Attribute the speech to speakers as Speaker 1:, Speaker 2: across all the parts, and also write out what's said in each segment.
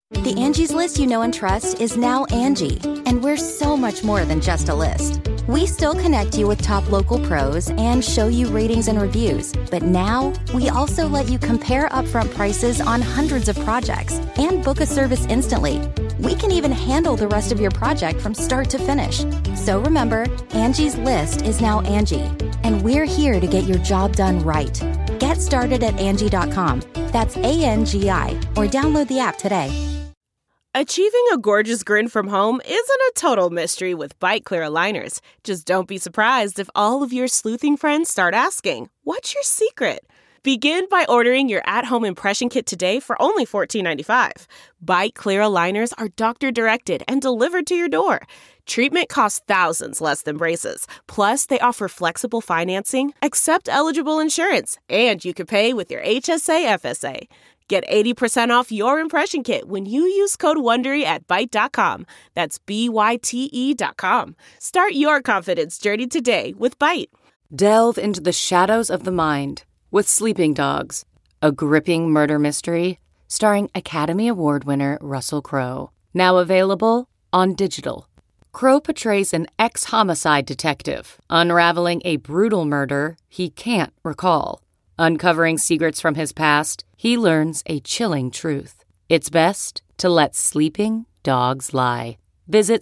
Speaker 1: The Angie's List you know and trust is now Angie, and we're so much more than just a list. We still connect you with top local pros and show you ratings and reviews, but now we also let you compare upfront prices on hundreds of projects and book a service instantly. We can even handle the rest of your project from start to finish. So remember, Angie's List is now Angie, and we're here to get your job done right. Get started at Angie.com. That's ANGI, or download the app today.
Speaker 2: Achieving a gorgeous grin from home isn't a total mystery with Byte Clear aligners. Just don't be surprised if all of your sleuthing friends start asking, "What's your secret?" Begin by ordering your at-home impression kit today for only $14.95. Byte Clear aligners are doctor-directed and delivered to your door. Treatment costs thousands less than braces. Plus, they offer flexible financing, accept eligible insurance, and you can pay with your HSA FSA. Get 80% off your impression kit when you use code WONDERY at Byte.com. That's BYTE.com. Start your confidence journey today with Byte.
Speaker 3: Delve into the shadows of the mind with Sleeping Dogs, a gripping murder mystery starring Academy Award winner Russell Crowe. Now available on digital. Crowe portrays an ex-homicide detective unraveling a brutal murder he can't recall. Uncovering secrets from his past, he learns a chilling truth. It's best to let sleeping dogs lie. Visit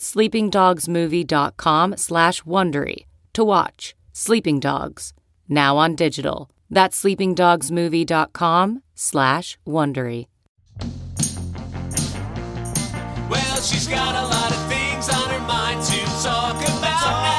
Speaker 3: sleepingdogsmovie.com/Wondery to watch Sleeping Dogs, now on digital. That's sleepingdogsmovie.com/Wondery.
Speaker 4: Well, she's got a lot of things on her mind to talk about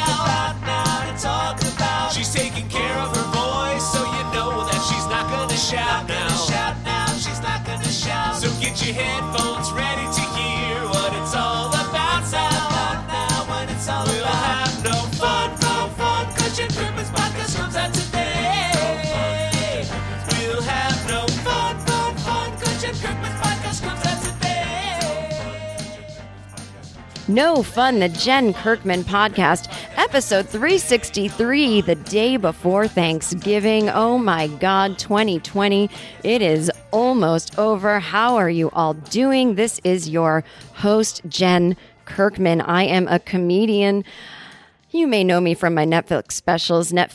Speaker 4: now. She's taking care of her voice, so you know that she's not gonna shout now. She's not gonna shout. So get your headphones ready to hear what it's all about now. When it's all we'll have no fun, 'cause Jen Kirkman's podcast comes out today. We'll have no fun, 'cause Jen Kirkman's podcast comes out today.
Speaker 5: No Fun, the Jen Kirkman Podcast, episode 363, the day before Thanksgiving. Oh my God, 2020. It is almost over. How are you all doing? This is your host, Jen Kirkman. I am a comedian. You may know me from my Netflix specials. They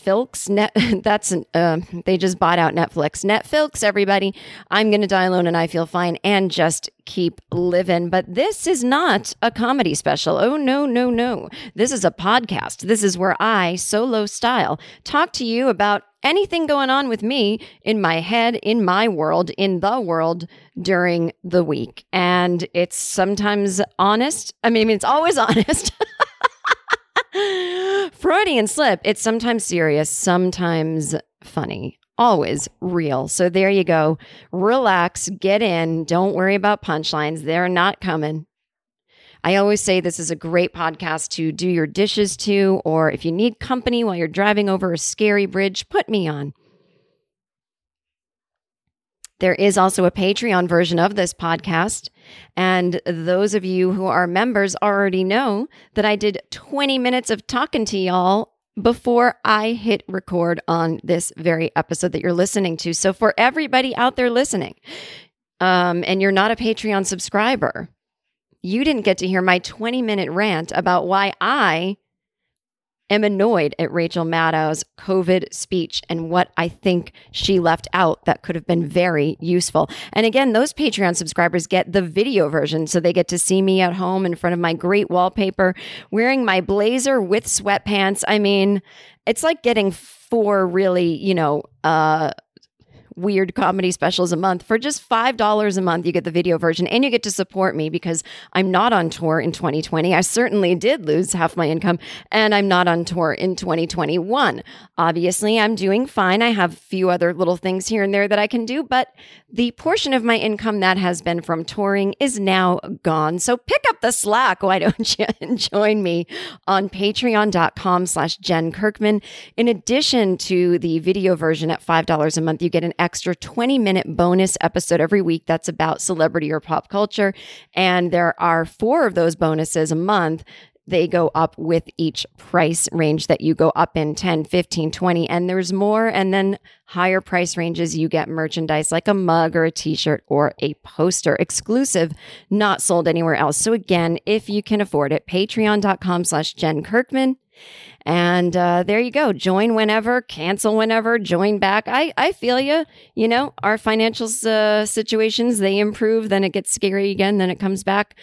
Speaker 5: just bought out Netflix. Netflix, everybody. I'm going to die alone and I feel fine and just keep living. But this is not a comedy special. Oh, no. This is a podcast. This is where I, solo style, talk to you about anything going on with me in my head, in my world, in the world during the week. And it's sometimes honest. I mean, it's always honest. Freudian slip. It's sometimes serious, sometimes funny, always real. So there you go. Relax, get in. Don't worry about punchlines. They're not coming. I always say this is a great podcast to do your dishes to, or if you need company while you're driving over a scary bridge, put me on. There is also a Patreon version of this podcast. And those of you who are members already know that I did 20 minutes of talking to y'all before I hit record on this very episode that you're listening to. So for everybody out there listening, and you're not a Patreon subscriber, you didn't get to hear my 20-minute rant about why I am annoyed at Rachel Maddow's COVID speech and what I think she left out that could have been very useful. And again, those Patreon subscribers get the video version, so they get to see me at home in front of my great wallpaper, wearing my blazer with sweatpants. I mean, it's like getting 4 really, weird comedy specials a month. For just $5 a month, you get the video version and you get to support me because I'm not on tour in 2020. I certainly did lose half my income and I'm not on tour in 2021. Obviously, I'm doing fine. I have a few other little things here and there that I can do, but the portion of my income that has been from touring is now gone. So pick up the slack. Why don't you join me on patreon.com/Jen Kirkman. In addition to the video version at $5 a month, you get an extra 20-minute bonus episode every week that's about celebrity or pop culture. And there are 4 of those bonuses a month they go up with each price range that you go up in 10, 15, 20, and there's more. And then higher price ranges, you get merchandise like a mug or a t-shirt or a poster, exclusive, not sold anywhere else. So again, if you can afford it, patreon.com/Jen Kirkman. And there you go. Join whenever, cancel whenever, join back. I feel you. You know, our financial situations, they improve, then it gets scary again, then it comes back.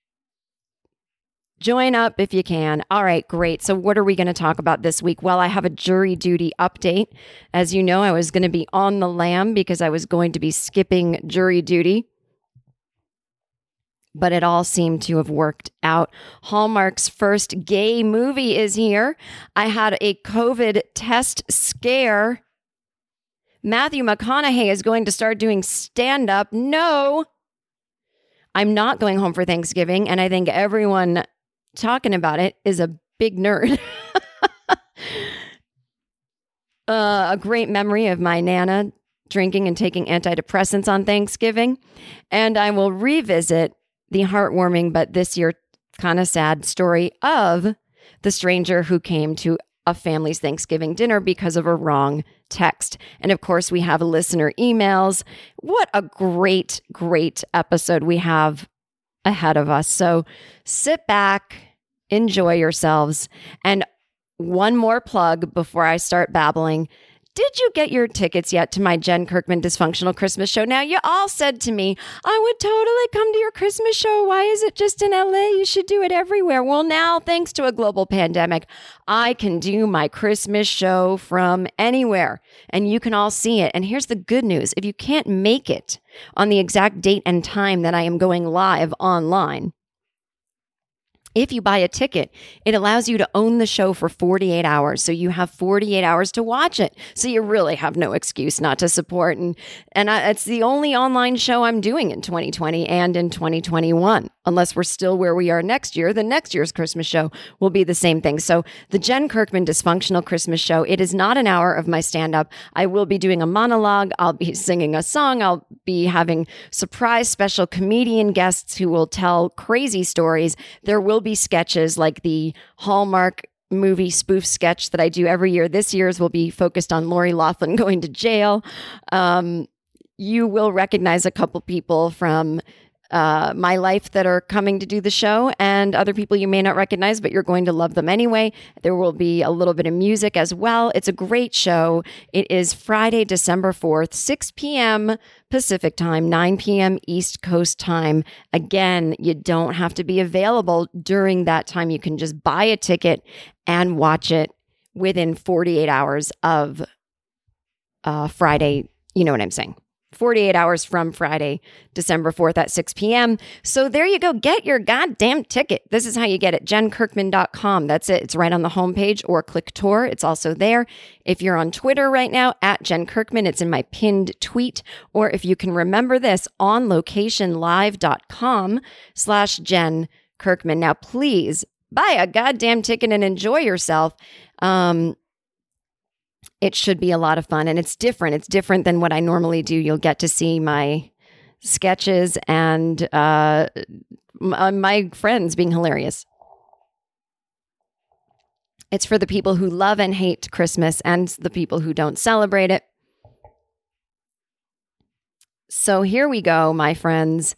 Speaker 5: Join up if you can. All right, great. So what are we going to talk about this week? Well, I have a jury duty update. As you know, I was going to be on the lam because I was going to be skipping jury duty. But it all seemed to have worked out. Hallmark's first gay movie is here. I had a COVID test scare. Matthew McConaughey is going to start doing stand-up. No, I'm not going home for Thanksgiving, and I think everyone talking about it is a big nerd. A great memory of my Nana drinking and taking antidepressants on Thanksgiving. And I will revisit the heartwarming, but this year kind of sad story of the stranger who came to a family's Thanksgiving dinner because of a wrong text. And of course, we have listener emails. What a great, great episode we have ahead of us. So sit back, enjoy yourselves. And one more plug before I start babbling. Did you get your tickets yet to my Jen Kirkman Dysfunctional Christmas Show? Now, you all said to me, I would totally come to your Christmas show. Why is it just in LA? You should do it everywhere. Well, now, thanks to a global pandemic, I can do my Christmas show from anywhere, and you can all see it. And here's the good news. If you can't make it on the exact date and time that I am going live online, if you buy a ticket, it allows you to own the show for 48 hours. So you have 48 hours to watch it. So you really have no excuse not to support. And it's the only online show I'm doing in 2020 and in 2021. Unless we're still where we are next year, then next year's Christmas show will be the same thing. So the Jen Kirkman Dysfunctional Christmas Show, it is not an hour of my stand-up. I will be doing a monologue. I'll be singing a song. I'll be having surprise special comedian guests who will tell crazy stories. There will be sketches like the Hallmark movie spoof sketch that I do every year. This year's will be focused on Lori Loughlin going to jail. You will recognize a couple people from my life that are coming to do the show, and other people you may not recognize, but you're going to love them anyway. There will be a little bit of music as well. It's a great show. It is Friday, December 4th, 6 p.m. Pacific time, 9 p.m. East Coast time. Again, you don't have to be available during that time. You can just buy a ticket and watch it within 48 hours of Friday. You know what I'm saying? 48 hours from Friday, December 4th at 6 p.m. So there you go. Get your goddamn ticket. This is how you get it. JenKirkman.com. That's it. It's right on the homepage, or click tour. It's also there. If you're on Twitter right now, at Jen Kirkman, it's in my pinned tweet. Or if you can remember this, onlocationlive.com/Jen Kirkman. Now, please buy a goddamn ticket and enjoy yourself. It should be a lot of fun, and it's different. It's different than what I normally do. You'll get to see my sketches and my friends being hilarious. It's for the people who love and hate Christmas and the people who don't celebrate it. So here we go, my friends.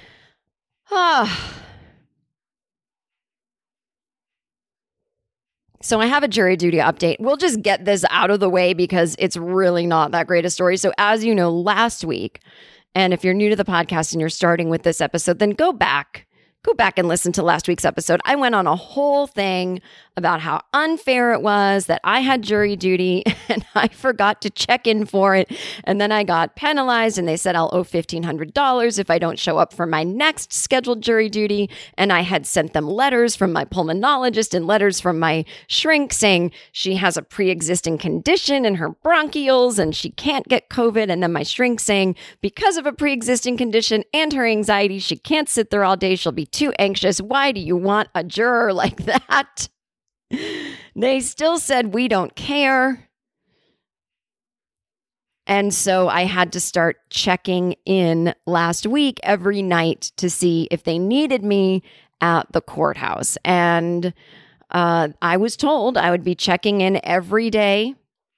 Speaker 5: So I have a jury duty update. We'll just get this out of the way because it's really not that great a story. So as you know, last week, and if you're new to the podcast and you're starting with this episode, then go back and listen to last week's episode. I went on a whole thing about how unfair it was that I had jury duty and I forgot to check in for it. And then I got penalized and they said I'll owe $1,500 if I don't show up for my next scheduled jury duty. And I had sent them letters from my pulmonologist and letters from my shrink saying she has a pre-existing condition in her bronchioles and she can't get COVID. And then my shrink saying because of a pre-existing condition and her anxiety, she can't sit there all day. She'll be too anxious. Why do you want a juror like that? They still said, we don't care. And so I had to start checking in last week every night to see if they needed me at the courthouse. And I was told I would be checking in every day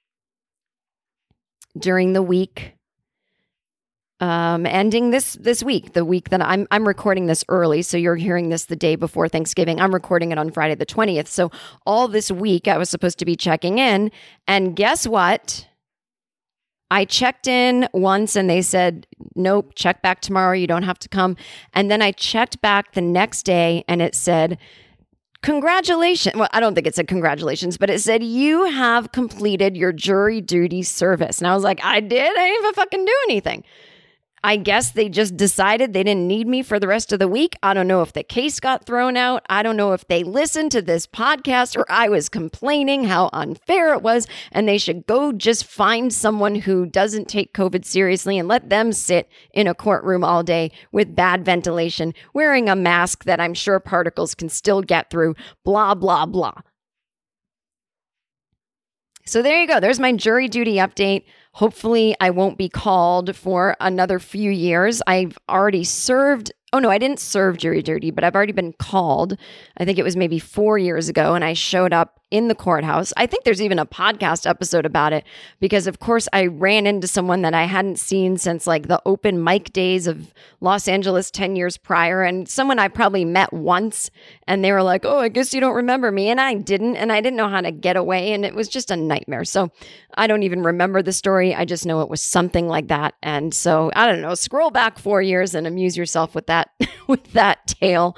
Speaker 5: during the week, ending this week, the week that I'm recording this early. So you're hearing this the day before Thanksgiving. I'm recording it on Friday the 20th. So all this week I was supposed to be checking in. And guess what? I checked in once and they said, nope, check back tomorrow. You don't have to come. And then I checked back the next day and it said, congratulations. Well, I don't think it said congratulations, but it said you have completed your jury duty service. And I was like, I did? I didn't even fucking do anything. I guess they just decided they didn't need me for the rest of the week. I don't know if the case got thrown out. I don't know if they listened to this podcast or I was complaining how unfair it was and they should go just find someone who doesn't take COVID seriously and let them sit in a courtroom all day with bad ventilation, wearing a mask that I'm sure particles can still get through, blah, blah, blah. So there you go. There's my jury duty update. Hopefully, I won't be called for another few years. I've already served. Oh, no, I didn't serve jury duty, but I've already been called. I think it was maybe 4 years ago, and I showed up in the courthouse. I think there's even a podcast episode about it because, of course, I ran into someone that I hadn't seen since like the open mic days of Los Angeles 10 years prior, and someone I probably met once, and they were like, oh, I guess you don't remember me, and I didn't know how to get away, and it was just a nightmare. So I don't even remember the story. I just know it was something like that, and so I don't know, scroll back 4 years and amuse yourself with that with that tale.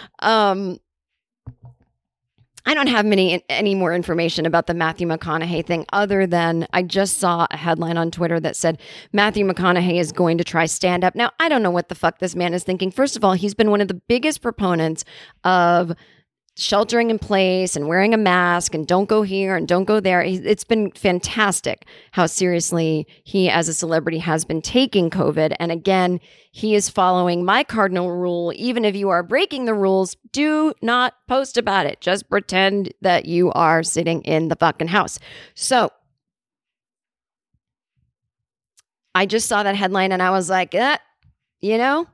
Speaker 5: I don't have any more information about the Matthew McConaughey thing other than I just saw a headline on Twitter that said Matthew McConaughey is going to try stand-up. Now, I don't know what the fuck this man is thinking. First of all, he's been one of the biggest proponents of sheltering in place and wearing a mask and don't go here and don't go there. It's been fantastic how seriously he as a celebrity has been taking COVID. And again, he is following my cardinal rule. Even if you are breaking the rules, do not post about it. Just pretend that you are sitting in the fucking house. So I just saw that headline and I was like, you know,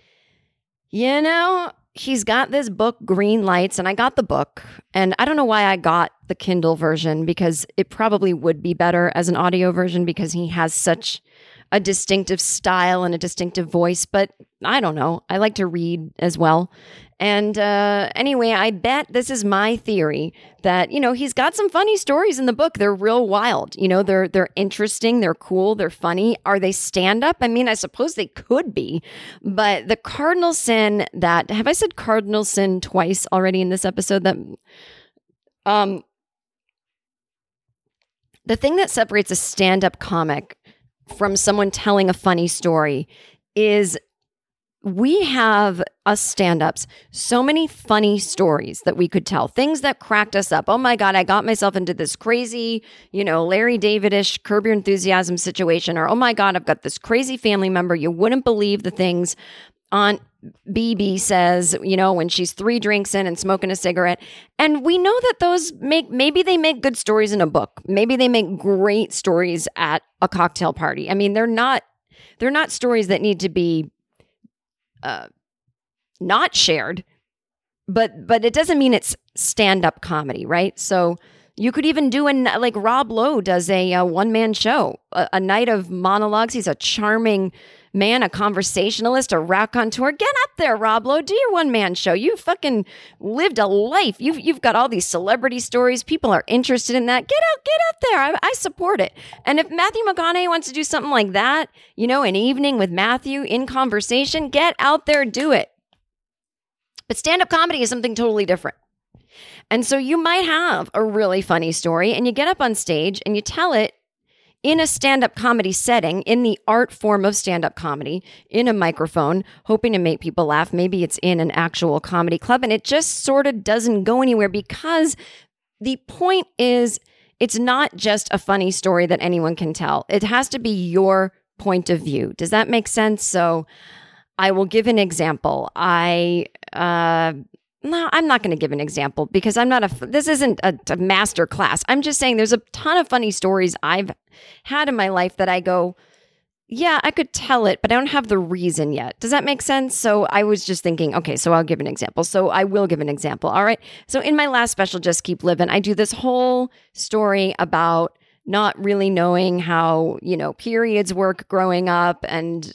Speaker 5: he's got this book, Green Lights, and I got the book. And I don't know why I got the Kindle version because it probably would be better as an audio version because he has such a distinctive style and a distinctive voice. But I don't know. I like to read as well. And anyway, I bet this is my theory that, you know, he's got some funny stories in the book. They're real wild. You know, they're interesting. They're cool. They're funny. Are they stand up? I mean, I suppose they could be. But the cardinal sin that, have I said cardinal sin twice already in this episode? That the thing that separates a stand up comic from someone telling a funny story is we have, us stand-ups, so many funny stories that we could tell, things that cracked us up. Oh my God, I got myself into this crazy, you know, Larry David-ish Curb Your Enthusiasm situation, or oh my God, I've got this crazy family member. You wouldn't believe the things Aunt BB says, you know, when she's 3 drinks in and smoking a cigarette. And we know that those maybe they make good stories in a book. Maybe they make great stories at a cocktail party. I mean, they're not stories that need to be not shared, but it doesn't mean it's stand-up comedy, right? So you could even do like Rob Lowe does a one-man show, a night of monologues. He's a charming man, a conversationalist, a raconteur. Get up there, Rob Lowe. Do your one-man show. You fucking lived a life. You've got all these celebrity stories. People are interested in that. Get up there. I support it. And if Matthew McConaughey wants to do something like that, you know, an evening with Matthew in conversation, get out there, do it. But stand-up comedy is something totally different. And so you might have a really funny story and you get up on stage and you tell it in a stand-up comedy setting, in the art form of stand-up comedy, in a microphone, hoping to make people laugh. Maybe it's in an actual comedy club and it just sort of doesn't go anywhere because the point is it's not just a funny story that anyone can tell. It has to be your point of view. Does that make sense? So I will give an example. no, I'm not going to give an example because this isn't a master class. I'm just saying there's a ton of funny stories I've had in my life that I go, yeah, I could tell it, but I don't have the reason yet. Does that make sense? So I was just thinking, okay, so I'll give an example. So I will give an example. All right. So in my last special, Just Keep Living, I do this whole story about not really knowing how, periods work growing up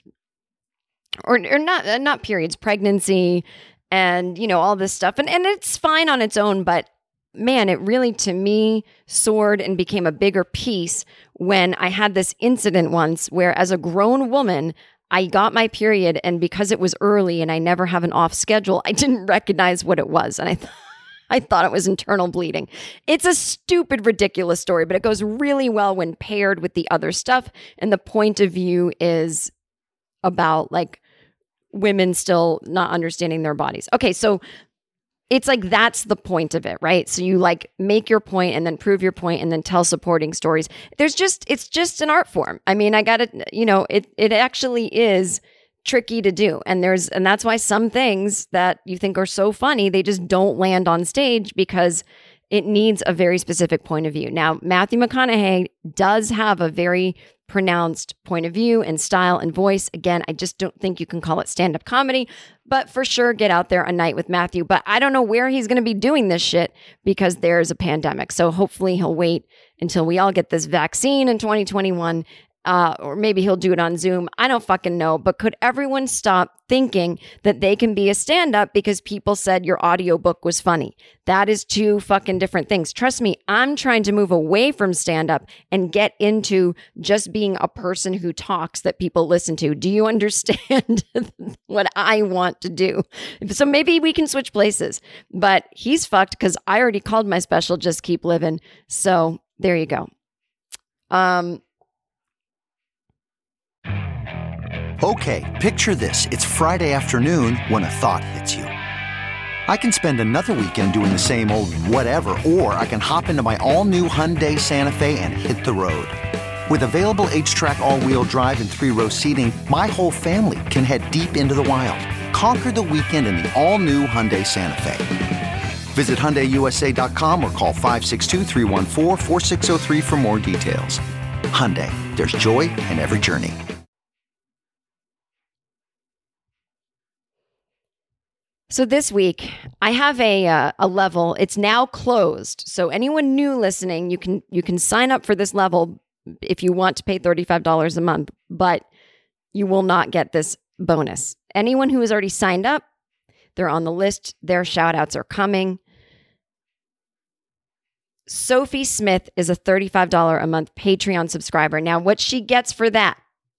Speaker 5: or not periods, pregnancy and, all this stuff. And it's fine on its own, but man, it really, to me, soared and became a bigger piece when I had this incident once where as a grown woman, I got my period, and because it was early and I never have an off schedule, I didn't recognize what it was. And I thought it was internal bleeding. It's a stupid, ridiculous story, but it goes really well when paired with the other stuff. And the point of view is about like women still not understanding their bodies. Okay, so it's like that's the point of it, right? So you like make your point and then prove your point and then tell supporting stories. It's just an art form. I mean, I got to, it actually is tricky to do. And that's why some things that you think are so funny, they just don't land on stage because it needs a very specific point of view. Now, Matthew McConaughey does have a very pronounced point of view and style and voice. Again, I just don't think you can call it stand-up comedy, but for sure, get out there a night with Matthew. But I don't know where he's going to be doing this shit because there's a pandemic. So hopefully he'll wait until we all get this vaccine in 2021. Or maybe he'll do it on Zoom. I don't fucking know. But could everyone stop thinking that they can be a stand-up because people said your audiobook was funny? That is two fucking different things. Trust me, I'm trying to move away from stand-up and get into just being a person who talks that people listen to. Do you understand what I want to do? So maybe we can switch places. But he's fucked because I already called my special Just Keep Living. So there you go.
Speaker 6: Okay, picture this. It's Friday afternoon when a thought hits you. I can spend another weekend doing the same old whatever, or I can hop into my all-new Hyundai Santa Fe and hit the road. With available H-Track all-wheel drive and 3-row seating, my whole family can head deep into the wild. Conquer the weekend in the all-new Hyundai Santa Fe. Visit HyundaiUSA.com or call 562-314-4603 for more details. Hyundai, there's joy in every journey.
Speaker 5: So this week, I have a level. It's now closed. So anyone new listening, you can sign up for this level if you want to pay $35 a month, but you will not get this bonus. Anyone who has already signed up, they're on the list. Their shout outs are coming. Sophie Smith is a $35 a month Patreon subscriber. Now, what she gets for that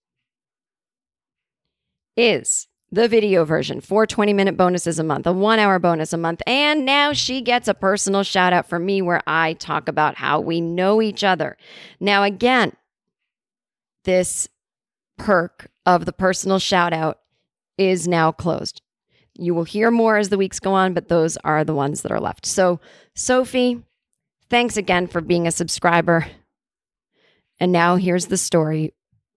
Speaker 5: is the video version, 4 20-minute bonuses a month, a 1-hour bonus a month, and now she gets a personal shout out from me where I talk about how we know each other. Now, again, this perk of the personal shout out is now closed. You will hear more as the weeks go on, but those are the ones that are left. So, Sophie, thanks again for being a subscriber. And now here's the story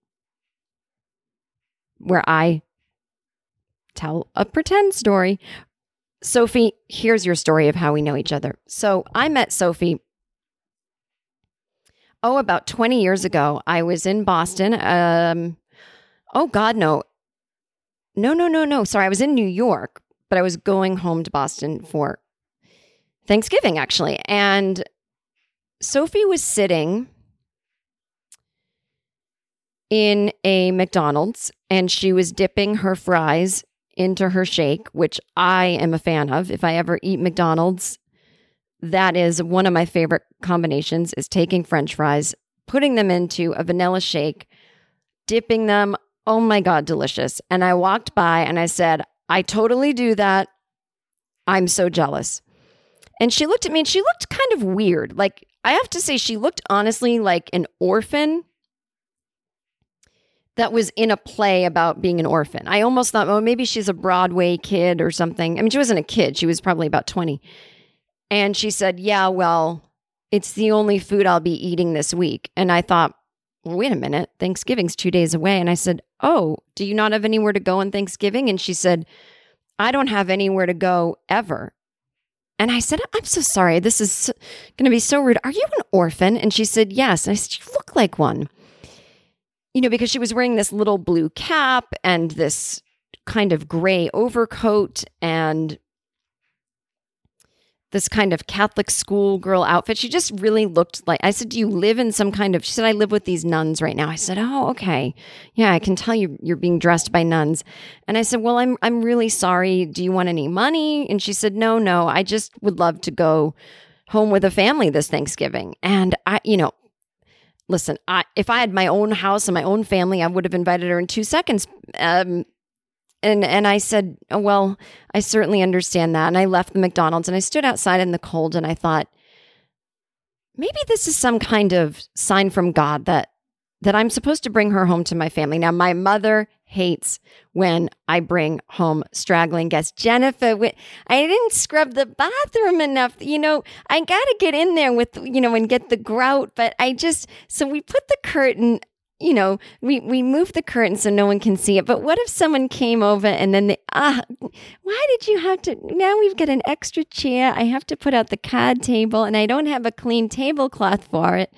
Speaker 5: where I tell a pretend story. Sophie, here's your story of how we know each other. So I met Sophie, about 20 years ago. I was in Boston. Oh, God, no. No. Sorry, I was in New York, but I was going home to Boston for Thanksgiving, actually. And Sophie was sitting in a McDonald's, and she was dipping her fries into her shake, which I am a fan of. If I ever eat McDonald's, that is one of my favorite combinations, is taking French fries, putting them into a vanilla shake, dipping them. Oh my God, delicious. And I walked by and I said, I totally do that. I'm so jealous. And she looked at me and she looked kind of weird. Like, I have to say, she looked honestly like an orphan that was in a play about being an orphan. I almost thought, oh, maybe she's a Broadway kid or something. I mean, she wasn't a kid. She was probably about 20. And she said, yeah, well, it's the only food I'll be eating this week. And I thought, well, wait a minute. Thanksgiving's 2 days away. And I said, oh, do you not have anywhere to go on Thanksgiving? And she said, I don't have anywhere to go ever. And I said, I'm so sorry. This is going to be so rude. Are you an orphan? And she said, yes. And I said, you look like one. Because she was wearing this little blue cap and this kind of gray overcoat and this kind of Catholic schoolgirl outfit. She just really looked like, I said, do you live in some kind of, she said, I live with these nuns right now. I said, oh, okay. Yeah, I can tell you're being dressed by nuns. And I said, well, I'm really sorry. Do you want any money? And she said, no, I just would love to go home with a family this Thanksgiving. And listen, if I had my own house and my own family, I would have invited her in 2 seconds. And I said, oh, well, I certainly understand that. And I left the McDonald's and I stood outside in the cold and I thought, maybe this is some kind of sign from God that I'm supposed to bring her home to my family. Now, my mother hates when I bring home straggling guests. Jennifer, I didn't scrub the bathroom enough. I got to get in there with, and get the grout. But so we put the curtain, we moved the curtain so no one can see it. But what if someone came over and then why did you have to, now we've got an extra chair. I have to put out the card table and I don't have a clean tablecloth for it.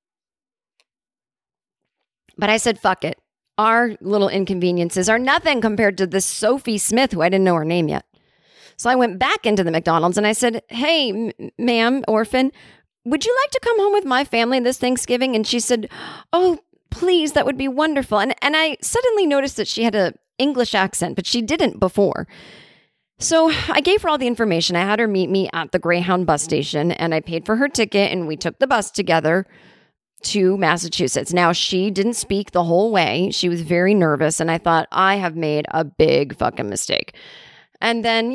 Speaker 5: But I said, fuck it. Our little inconveniences are nothing compared to this Sophie Smith, who I didn't know her name yet. So I went back into the McDonald's and I said, hey, ma'am, orphan, would you like to come home with my family this Thanksgiving? And she said, oh, please, that would be wonderful. And I suddenly noticed that she had an English accent, but she didn't before. So I gave her all the information. I had her meet me at the Greyhound bus station and I paid for her ticket and we took the bus together to Massachusetts. Now, she didn't speak the whole way. She was very nervous. And I thought, I have made a big fucking mistake. And then,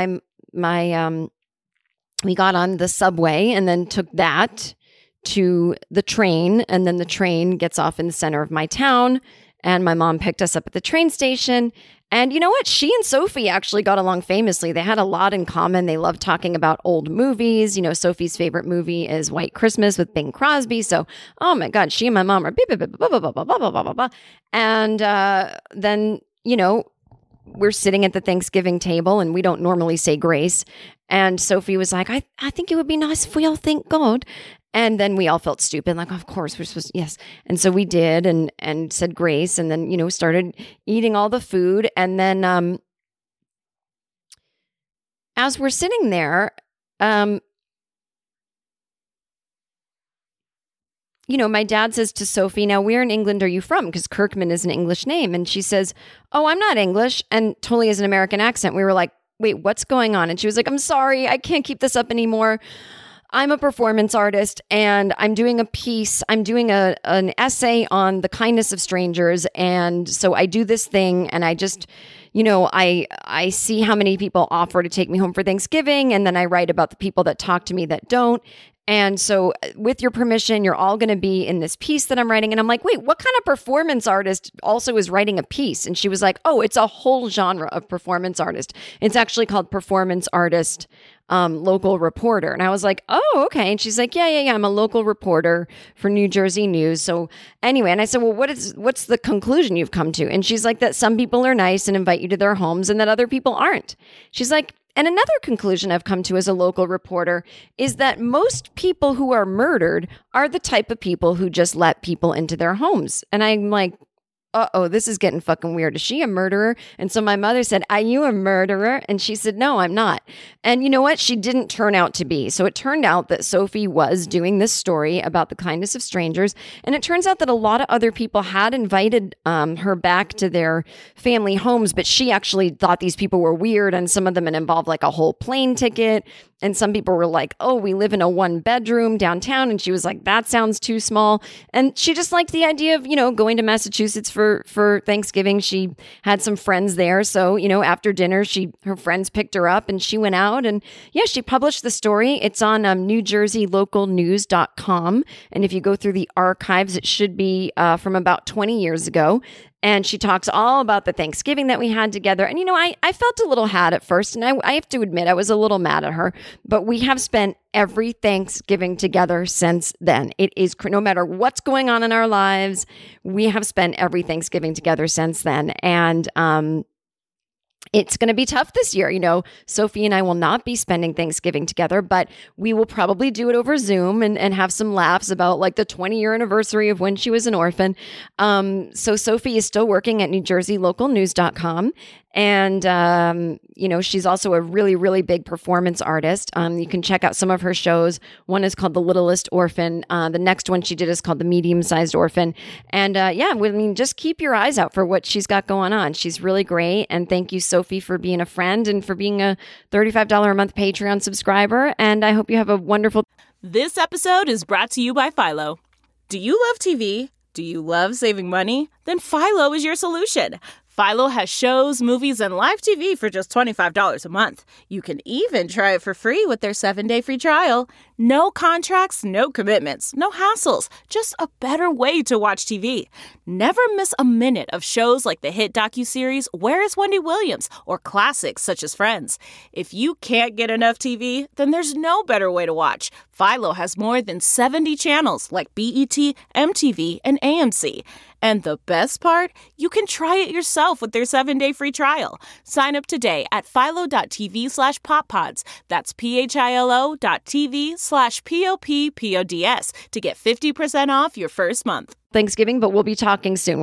Speaker 5: we got on the subway and then took that to the train. And then the train gets off in the center of my town. And my mom picked us up at the train station. And you know what? She and Sophie actually got along famously. They had a lot in common. They loved talking about old movies. Sophie's favorite movie is White Christmas with Bing Crosby. So, oh my God, she and my mom are blah. And then, we're sitting at the Thanksgiving table and we don't normally say grace. And Sophie was like, I think it would be nice if we all thank God. And then we all felt stupid, like, of course, we're supposed to, yes. And so we did and said grace and then, started eating all the food. And then as we're sitting there, my dad says to Sophie, now, where in England are you from? Because Kirkman is an English name. And she says, oh, I'm not English. And totally has an American accent. We were like, wait, what's going on? And she was like, I'm sorry, I can't keep this up anymore. I'm a performance artist and I'm doing a piece. I'm doing an essay on the kindness of strangers. And so I do this thing and I just, I see how many people offer to take me home for Thanksgiving. And then I write about the people that talk to me that don't. And so with your permission, you're all going to be in this piece that I'm writing. And I'm like, wait, what kind of performance artist also is writing a piece? And she was like, oh, it's a whole genre of performance artist. It's actually called performance artist, local reporter. And I was like, oh, okay. And she's like, yeah. I'm a local reporter for New Jersey News. So anyway, and I said, well, what's the conclusion you've come to? And she's like, that some people are nice and invite you to their homes and that other people aren't. She's like, and another conclusion I've come to as a local reporter is that most people who are murdered are the type of people who just let people into their homes. And I'm like, uh-oh, this is getting fucking weird. Is she a murderer? And so my mother said, are you a murderer? And she said, no, I'm not. And you know what? She didn't turn out to be. So it turned out that Sophie was doing this story about the kindness of strangers. And it turns out that a lot of other people had invited her back to their family homes, but she actually thought these people were weird. And some of them had involved like a whole plane ticket. And some people were like, oh, we live in a 1-bedroom downtown. And she was like, that sounds too small. And she just liked the idea of, going to Massachusetts for Thanksgiving. She had some friends there. So, after dinner, her friends picked her up and she went out. And yeah, she published the story. It's on NewJerseyLocalNews.com. And if you go through the archives, it should be from about 20 years ago. And she talks all about the Thanksgiving that we had together. And, I felt a little had at first. And I have to admit, I was a little mad at her. But we have spent every Thanksgiving together since then. It is, no matter what's going on in our lives, we have spent every Thanksgiving together since then. And it's going to be tough this year. You know, Sophie and I will not be spending Thanksgiving together, but we will probably do it over Zoom and have some laughs about like the 20-year anniversary of when she was an orphan. So Sophie is still working at NewJerseyLocalNews.com. And, you know, she's also a really, really big performance artist. You can check out some of her shows. One is called The Littlest Orphan. The next one she did is called The Medium-Sized Orphan. And yeah, I mean, just keep your eyes out for what she's got going on. She's really great. And thank you, Sophie, for being a friend and for being a $35 a month Patreon subscriber. And I hope you have a wonderful...
Speaker 2: This episode is brought to you by Philo. Do you love TV? Do you love saving money? Then Philo is your solution. Philo has shows, movies, and live TV for just $25 a month. You can even try it for free with their 7-day free trial. No contracts, no commitments, no hassles. Just a better way to watch TV. Never miss a minute of shows like the hit docuseries Where is Wendy Williams? Or classics such as Friends. If you can't get enough TV, then there's no better way to watch. Philo has more than 70 channels like BET, MTV, and AMC. And the best part? You can try it yourself with their 7-day free trial. Sign up today at philo.tv/poppods. That's philo.tv/POPPODS to get 50% off your first month.
Speaker 5: Thanksgiving, but we'll be talking soon.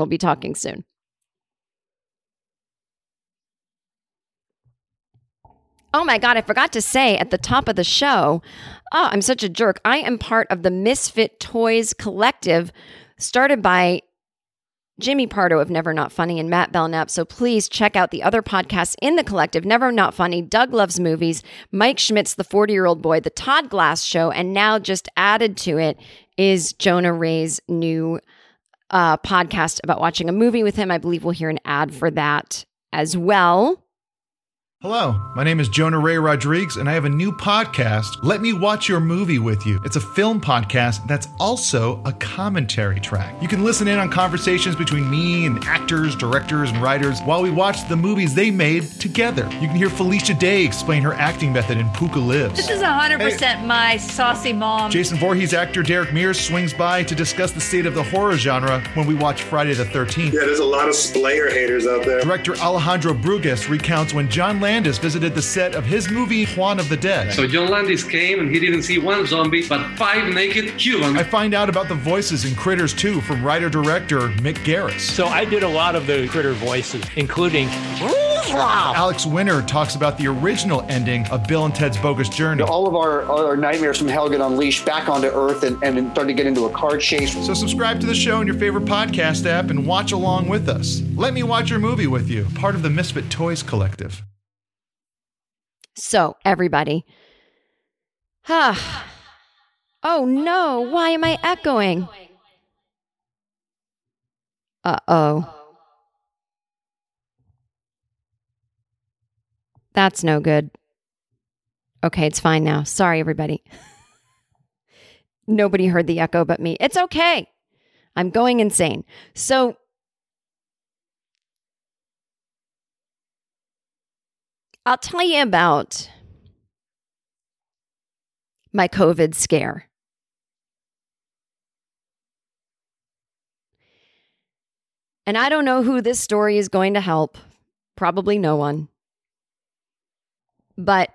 Speaker 5: Oh my God, I forgot to say at the top of the show, I'm such a jerk. I am part of the Misfit Toys Collective, started by Jimmy Pardo of Never Not Funny and Matt Belknap. So please check out the other podcasts in the collective. Never Not Funny, Doug Loves Movies, Mike Schmidt's The 40-Year-Old Boy, The Todd Glass Show, and now just added to it is Jonah Ray's new podcast about watching a movie with him. I believe we'll hear an ad for that as well.
Speaker 7: Hello, my name is Jonah Ray Rodriguez, and I have a new podcast, Let Me Watch Your Movie With You. It's a film podcast that's also a commentary track. You can listen in on conversations between me and actors, directors, and writers while we watch the movies they made together. You can hear Felicia Day explain her acting method in Puka Lives.
Speaker 8: This is 100% my saucy mom.
Speaker 7: Jason Voorhees actor Derek Mears swings by to discuss the state of the horror genre when we watch Friday the 13th.
Speaker 9: Yeah, there's a lot of Slayer haters out there.
Speaker 7: Director Alejandro Brugues recounts when John Landis visited the set of his movie Juan of the Dead.
Speaker 10: So John Landis came and he didn't see one zombie, but 5 naked Cubans.
Speaker 7: I find out about the voices in Critters 2 from writer-director Mick Garris.
Speaker 11: So I did a lot of the Critter voices, including...
Speaker 7: Alex Winter talks about the original ending of Bill and Ted's Bogus Journey.
Speaker 12: All of our nightmares from hell get unleashed back onto Earth and start to get into a car chase.
Speaker 7: So subscribe to the show in your favorite podcast app and watch along with us. Let me watch your movie with you, part of the Misfit Toys Collective.
Speaker 5: So, everybody. Oh no, why am I echoing? Uh-oh. That's no good. Okay, it's fine now. Sorry, everybody. Nobody heard the echo but me. It's okay. I'm going insane. So, I'll tell you about my COVID scare. And I don't know who this story is going to help. Probably no one. But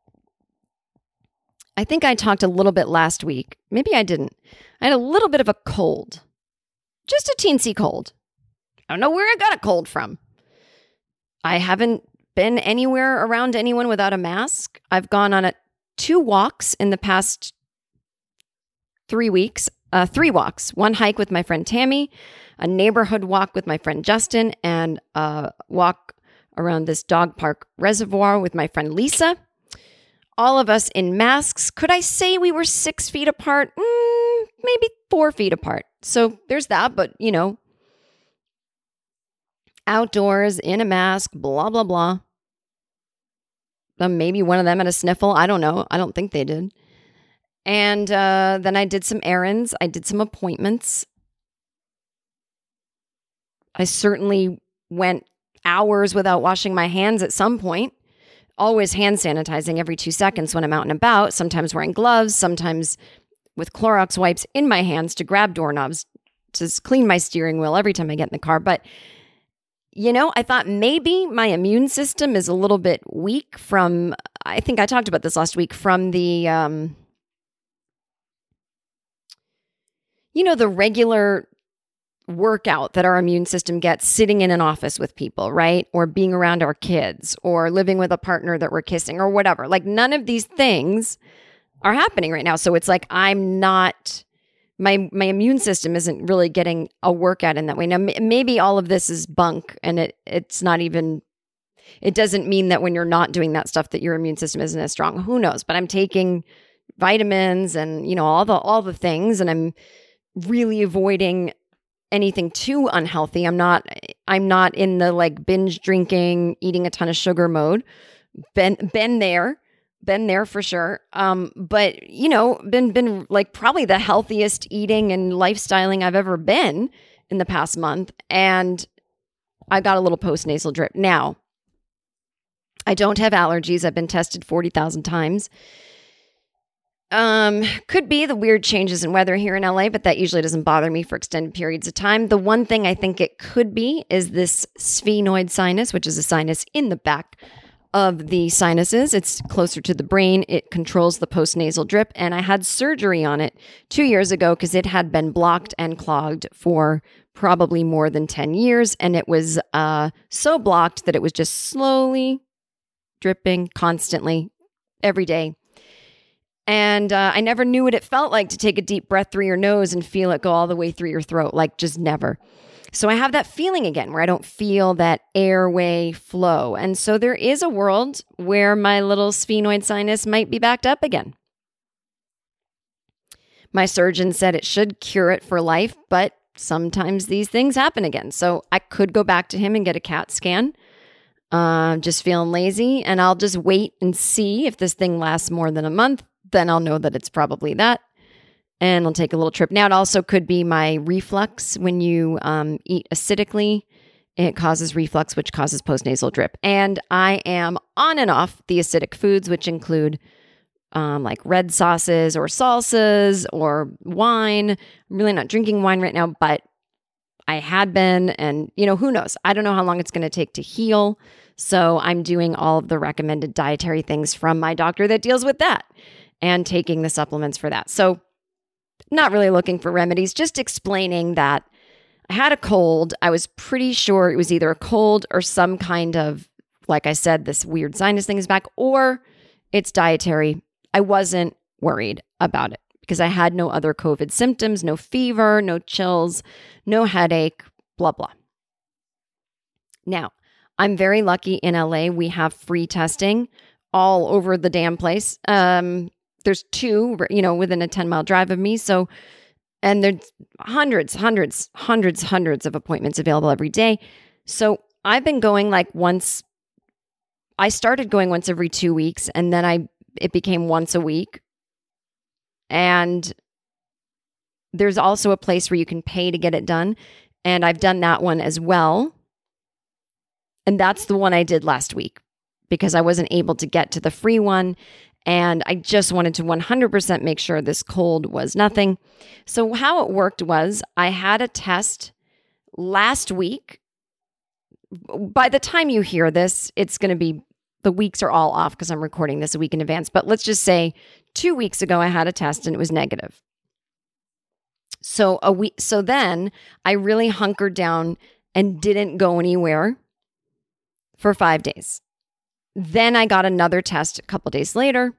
Speaker 5: I think I talked a little bit last week. Maybe I didn't. I had a little bit of a cold. Just a teensy cold. I don't know where I got a cold from. I haven't been anywhere around anyone without a mask. I've gone on 2 walks in the past 3 weeks. 3 walks. 1 hike with my friend Tammy, a neighborhood walk with my friend Justin, and a walk around this dog park reservoir with my friend Lisa. All of us in masks. Could I say we were 6 feet apart? Maybe 4 feet apart. So there's that, but you know, outdoors, in a mask, blah, blah, blah. Maybe one of them had a sniffle. I don't know. I don't think they did. And then I did some errands. I did some appointments. I certainly went hours without washing my hands at some point. Always hand sanitizing every 2 seconds when I'm out and about. Sometimes wearing gloves. Sometimes with Clorox wipes in my hands to grab doorknobs, to clean my steering wheel every time I get in the car. But I thought maybe my immune system is a little bit weak from, I think I talked about this last week, from the, the regular workout that our immune system gets sitting in an office with people, right? Or being around our kids or living with a partner that we're kissing or whatever. Like none of these things are happening right now. So it's like I'm not, my immune system isn't really getting a workout in that way. Now, maybe all of this is bunk and it's not even, it doesn't mean that when you're not doing that stuff that your immune system isn't as strong. Who knows? But I'm taking vitamins and, all the things, and I'm really avoiding anything too unhealthy. I'm not in the like binge drinking, eating a ton of sugar mode. Been there for sure. But been like probably the healthiest eating and lifestyling I've ever been in the past month. And I got a little postnasal drip. Now, I don't have allergies. I've been tested 40,000 times. Could be the weird changes in weather here in LA, but that usually doesn't bother me for extended periods of time. The one thing I think it could be is this sphenoid sinus, which is a sinus in the back of the sinuses. It's closer to the brain. It controls the postnasal drip. And I had surgery on it 2 years ago because it had been blocked and clogged for probably more than 10 years. And it was so blocked that it was just slowly dripping constantly every day. And I never knew what it felt like to take a deep breath through your nose and feel it go all the way through your throat, like just never. So I have that feeling again where I don't feel that airway flow. And so there is a world where my little sphenoid sinus might be backed up again. My surgeon said it should cure it for life, but sometimes these things happen again. So I could go back to him and get a CAT scan. Just feeling lazy, and I'll just wait and see if this thing lasts more than a month. Then I'll know that it's probably that. And I'll take a little trip. Now, it also could be my reflux. When you eat acidically, it causes reflux, which causes postnasal drip. And I am on and off the acidic foods, which include like red sauces or salsas or wine. I'm really not drinking wine right now, but I had been. And, who knows? I don't know how long it's going to take to heal. So I'm doing all of the recommended dietary things from my doctor that deals with that and taking the supplements for that. So not really looking for remedies, just explaining that I had a cold. I was pretty sure it was either a cold or some kind of, like I said, this weird sinus thing is back, or it's dietary. I wasn't worried about it because I had no other COVID symptoms, no fever, no chills, no headache, blah, blah. Now, I'm very lucky in LA. We have free testing all over the damn place. There's two, within a 10-mile drive of me. So, and there's hundreds of appointments available every day. So I've been going I started going once every 2 weeks, and then it became once a week. And there's also a place where you can pay to get it done. And I've done that one as well. And that's the one I did last week because I wasn't able to get to the free one. And I just wanted to 100% make sure this cold was nothing. So how it worked was I had a test last week. By the time you hear this, it's going to be, the weeks are all off because I'm recording this a week in advance. But let's just say 2 weeks ago, I had a test and it was negative. So then I really hunkered down and didn't go anywhere for 5 days. Then I got another test a couple days later,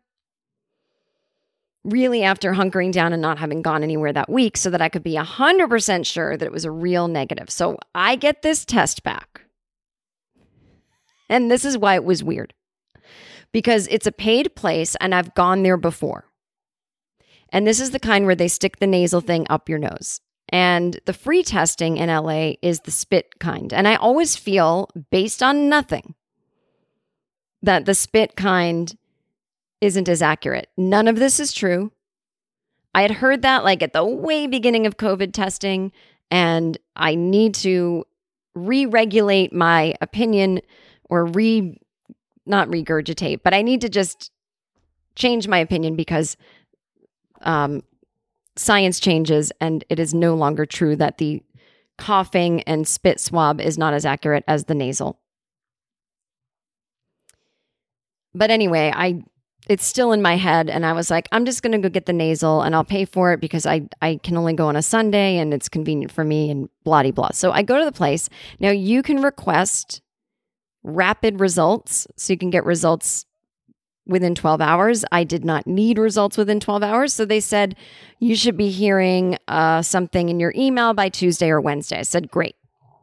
Speaker 5: really after hunkering down and not having gone anywhere that week so that I could be 100% sure that it was a real negative. So I get this test back. And this is why it was weird. Because it's a paid place and I've gone there before. And this is the kind where they stick the nasal thing up your nose. And the free testing in LA is the spit kind. And I always feel, based on nothing, that the spit kind isn't as accurate. None of this is true. I had heard that at the way beginning of COVID testing, and I need to re-regulate my opinion or not regurgitate, but I need to just change my opinion because science changes and it is no longer true that the coughing and spit swab is not as accurate as the nasal. But anyway, it's still in my head, and I was like, I'm just going to go get the nasal, and I'll pay for it because I can only go on a Sunday, and it's convenient for me, and blah-de-blah. So I go to the place. Now, you can request rapid results, so you can get results within 12 hours. I did not need results within 12 hours, so they said, you should be hearing something in your email by Tuesday or Wednesday. I said, great.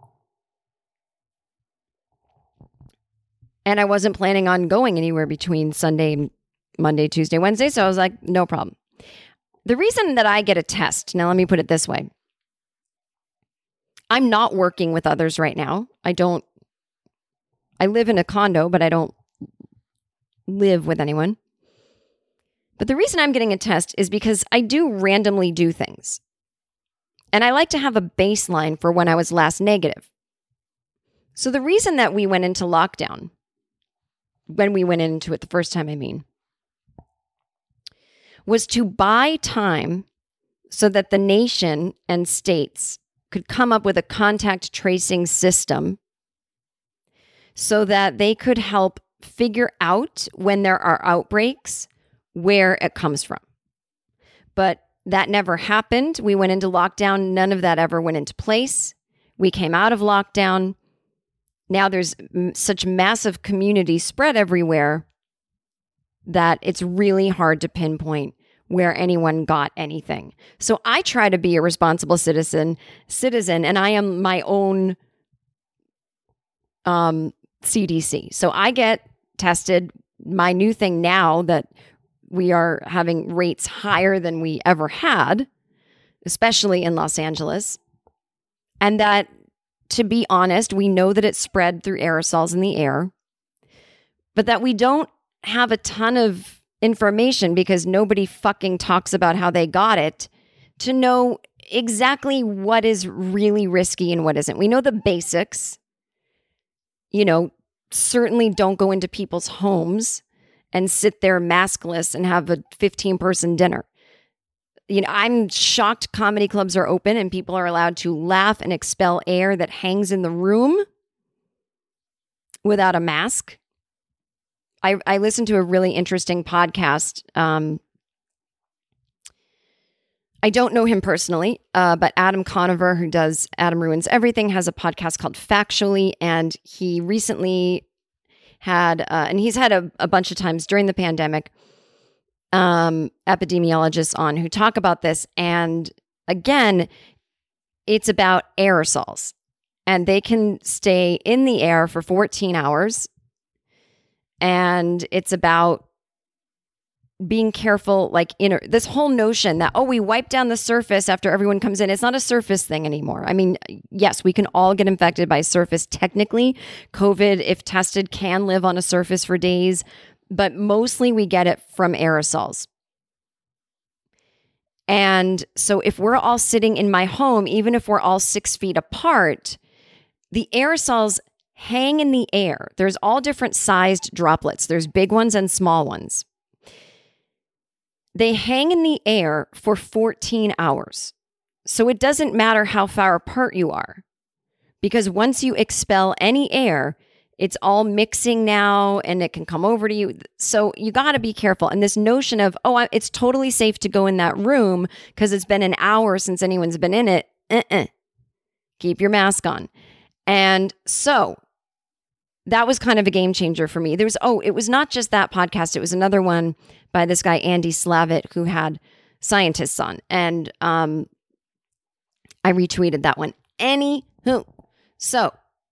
Speaker 5: And I wasn't planning on going anywhere between Sunday, Monday, Tuesday, Wednesday. So I was like, no problem. The reason that I get a test, now let me put it this way. I'm not working with others right now. I live in a condo, but I don't live with anyone. But the reason I'm getting a test is because I do randomly do things. And I like to have a baseline for when I was last negative. So the reason that we went into lockdown, when we went into it the first time, was to buy time so that the nation and states could come up with a contact tracing system so that they could help figure out when there are outbreaks, where it comes from. But that never happened. We went into lockdown. None of that ever went into place. We came out of lockdown. Now there's such massive community spread everywhere that it's really hard to pinpoint where anyone got anything. So I try to be a responsible citizen, and I am my own CDC. So I get tested. My new thing now that we are having rates higher than we ever had, especially in Los Angeles, and that, to be honest, we know that it's spread through aerosols in the air, but that we don't have a ton of information because nobody fucking talks about how they got it to know exactly what is really risky and what isn't. We know the basics. Certainly don't go into people's homes and sit there maskless and have a 15-person dinner. I'm shocked comedy clubs are open and people are allowed to laugh and expel air that hangs in the room without a mask. I listened to a really interesting podcast. I don't know him personally, but Adam Conover, who does Adam Ruins Everything, has a podcast called Factually, and he recently had, and he's had a bunch of times during the pandemic, epidemiologists on who talk about this. And again, it's about aerosols, and they can stay in the air for 14 hours. And it's about being careful, this whole notion that, we wipe down the surface after everyone comes in. It's not a surface thing anymore. I mean, yes, we can all get infected by surface. Technically, COVID, if tested, can live on a surface for days. But mostly we get it from aerosols. And so if we're all sitting in my home, even if we're all 6 feet apart, the aerosols hang in the air. There's all different sized droplets. There's big ones and small ones. They hang in the air for 14 hours. So it doesn't matter how far apart you are, because once you expel any air, it's all mixing now and it can come over to you. So you got to be careful. And this notion of, it's totally safe to go in that room because it's been an hour since anyone's been in it. Keep your mask on. And so that was kind of a game changer for me. It was not just that podcast. It was another one by this guy, Andy Slavitt, who had scientists on. And I retweeted that one. Anywho. So,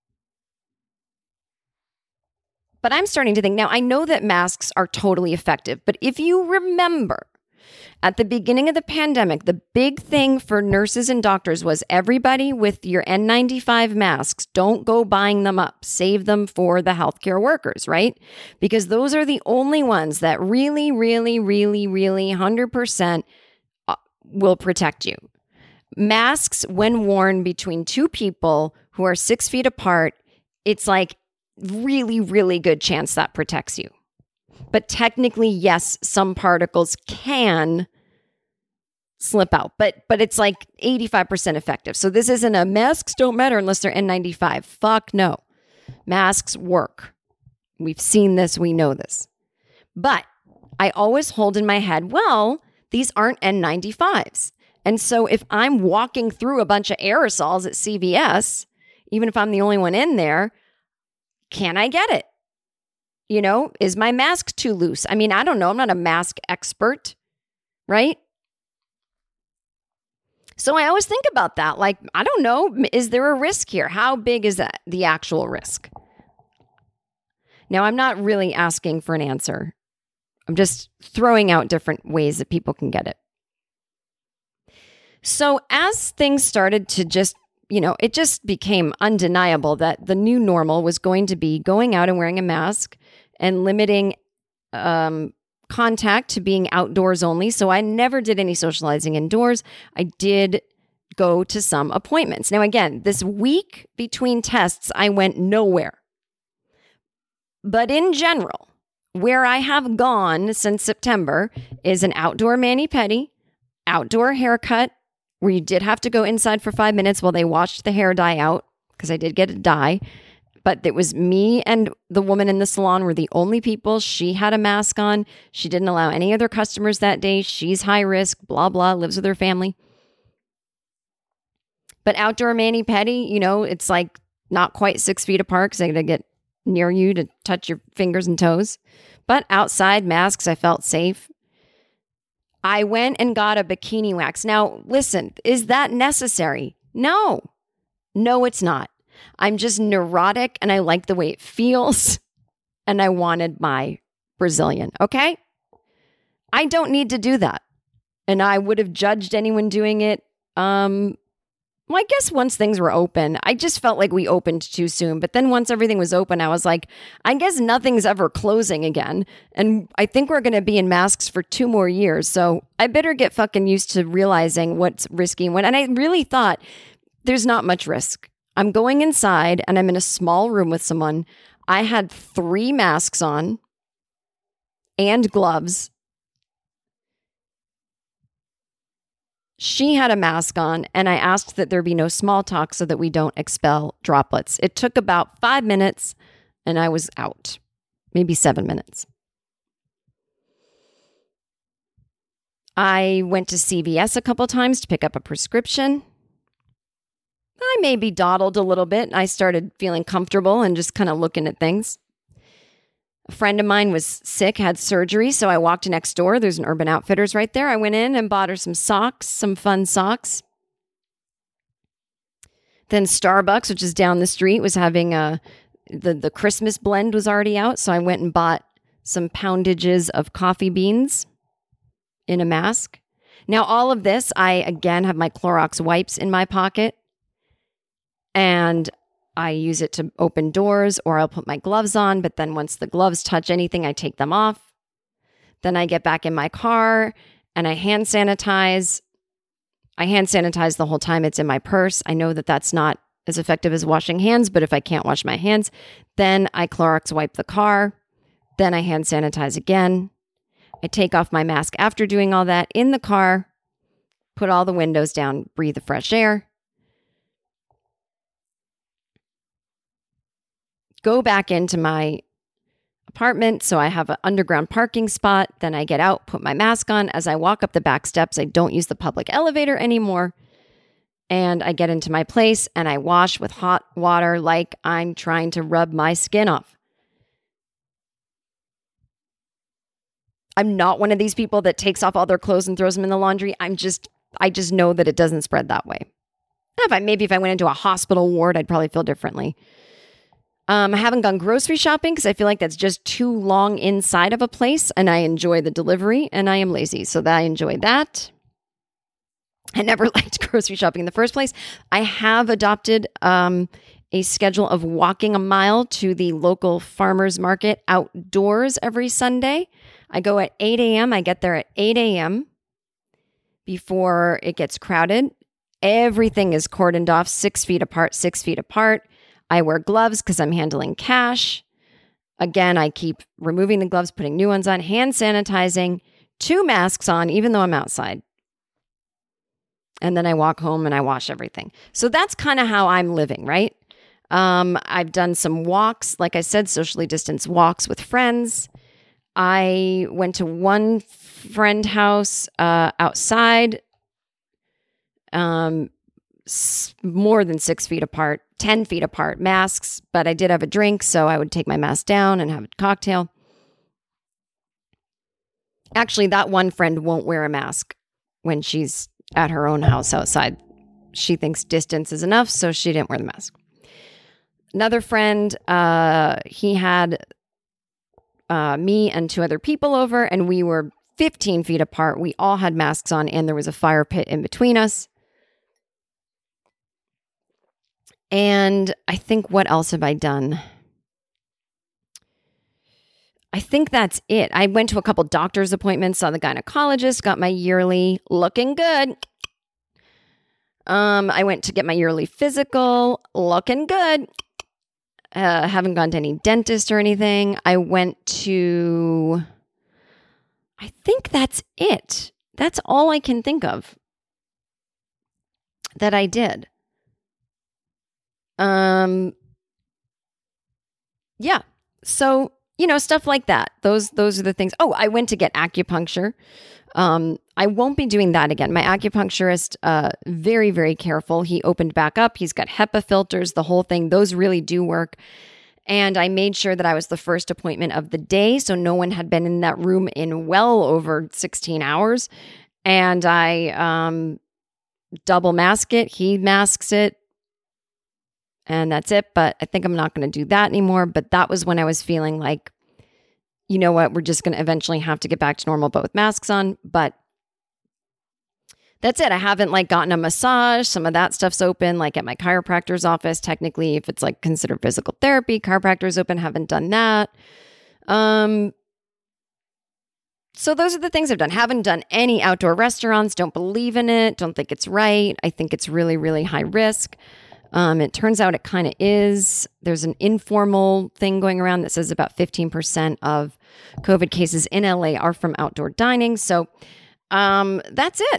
Speaker 5: but I'm starting to think now, I know that masks are totally effective, but if you remember at the beginning of the pandemic, the big thing for nurses and doctors was everybody with your N95 masks, don't go buying them up. Save them for the healthcare workers, right? Because those are the only ones that really, really, really, really 100% will protect you. Masks, when worn between two people who are 6 feet apart, it's like really, really good chance that protects you. But technically, yes, some particles can slip out, but it's like 85% effective. So this isn't a masks don't matter unless they're N95. Fuck no. Masks work. We've seen this. We know this. But I always hold in my head, well, these aren't N95s. And so if I'm walking through a bunch of aerosols at CVS, even if I'm the only one in there, can I get it? You know, is my mask too loose? I mean, I don't know. I'm not a mask expert, right? So I always think about that. Like, I don't know. Is there a risk here? How big is that, the actual risk? Now, I'm not really asking for an answer. I'm just throwing out different ways that people can get it. So as things started to just, you know, it just became undeniable that the new normal was going to be going out and wearing a mask and limiting contact to being outdoors only. So I never did any socializing indoors. I did go to some appointments. Now, again, this week between tests, I went nowhere. But in general, where I have gone since September is an outdoor mani-pedi, outdoor haircut, where you did have to go inside for 5 minutes while they washed the hair dye out, because I did get a dye. But it was me and the woman in the salon were the only people. She had a mask on. She didn't allow any other customers that day. She's high risk, blah, blah, lives with her family. But outdoor mani-pedi, you know, it's like not quite 6 feet apart because I got to get near you to touch your fingers and toes. But outside, masks, I felt safe. I went and got a bikini wax. Now, listen, is that necessary? No, it's not. I'm just neurotic and I like the way it feels. And I wanted my Brazilian. Okay. I don't need to do that. And I would have judged anyone doing it. Well, I guess once things were open, I just felt like we opened too soon. But then once everything was open, I was like, I guess nothing's ever closing again. And I think we're going to be in masks for 2 more years. So I better get fucking used to realizing what's risky and what. And I really thought there's not much risk. I'm going inside and I'm in a small room with someone. I had 3 masks on and gloves. She had a mask on, and I asked that there be no small talk so that we don't expel droplets. It took about 5 minutes, and I was out. Maybe 7 minutes. I went to CVS a couple times to pick up a prescription. I maybe dawdled a little bit. I started feeling comfortable and just kind of looking at things. A friend of mine was sick, had surgery, so I walked next door. There's an Urban Outfitters right there. I went in and bought her some socks, some fun socks. Then Starbucks, which is down the street, was having the Christmas blend was already out, so I went and bought some poundages of coffee beans in a mask. Now, all of this, I, again, have my Clorox wipes in my pocket, and I use it to open doors, or I'll put my gloves on, but then once the gloves touch anything, I take them off. Then I get back in my car and I hand sanitize. I hand sanitize the whole time it's in my purse. I know that that's not as effective as washing hands, but if I can't wash my hands, then I Clorox wipe the car. Then I hand sanitize again. I take off my mask after doing all that in the car, put all the windows down, breathe the fresh air. Go back into my apartment. So I have an underground parking spot. Then I get out, put my mask on. As I walk up the back steps, I don't use the public elevator anymore. And I get into my place and I wash with hot water like I'm trying to rub my skin off. I'm not one of these people that takes off all their clothes and throws them in the laundry. I just know that it doesn't spread that way. Maybe if I went into a hospital ward, I'd probably feel differently. I haven't gone grocery shopping because I feel like that's just too long inside of a place, and I enjoy the delivery, and I am lazy, so that I enjoy that. I never liked grocery shopping in the first place. I have adopted a schedule of walking a mile to the local farmers market outdoors every Sunday. I go at 8 a.m. I get there at 8 a.m. before it gets crowded. Everything is cordoned off 6 feet apart, 6 feet apart. I wear gloves because I'm handling cash. Again, I keep removing the gloves, putting new ones on, hand sanitizing, 2 masks on, even though I'm outside. And then I walk home and I wash everything. So that's kind of how I'm living, right? I've done some walks, like I said, socially distanced walks with friends. I went to one friend house outside, more than 6 feet apart, 10 feet apart, masks, but I did have a drink, so I would take my mask down and have a cocktail. Actually, that one friend won't wear a mask when she's at her own house outside. She thinks distance is enough, so she didn't wear the mask. Another friend, he had me and 2 other people over, and we were 15 feet apart. We all had masks on, and there was a fire pit in between us. And I think, what else have I done? I think that's it. I went to a couple doctor's appointments, saw the gynecologist, got my yearly looking good. I went to get my yearly physical, looking good. Haven't gone to any dentist or anything. I think that's it. That's all I can think of that I did. Yeah. So, stuff like that. Those are the things. Oh, I went to get acupuncture. I won't be doing that again. My acupuncturist, very, very careful. He opened back up. He's got HEPA filters, the whole thing. Those really do work. And I made sure that I was the first appointment of the day, so no one had been in that room in well over 16 hours. And I double mask it. He masks it. And that's it. But I think I'm not going to do that anymore. But that was when I was feeling like, you know what, we're just going to eventually have to get back to normal, but with masks on. But that's it. I haven't gotten a massage. Some of that stuff's open, like at my chiropractor's office. Technically, if it's considered physical therapy, chiropractor's open. Haven't done that. So those are the things I've done. Haven't done any outdoor restaurants. Don't believe in it. Don't think it's right. I think it's really, really high risk. It turns out it kind of is. There's an informal thing going around that says about 15% of COVID cases in LA are from outdoor dining. So that's it.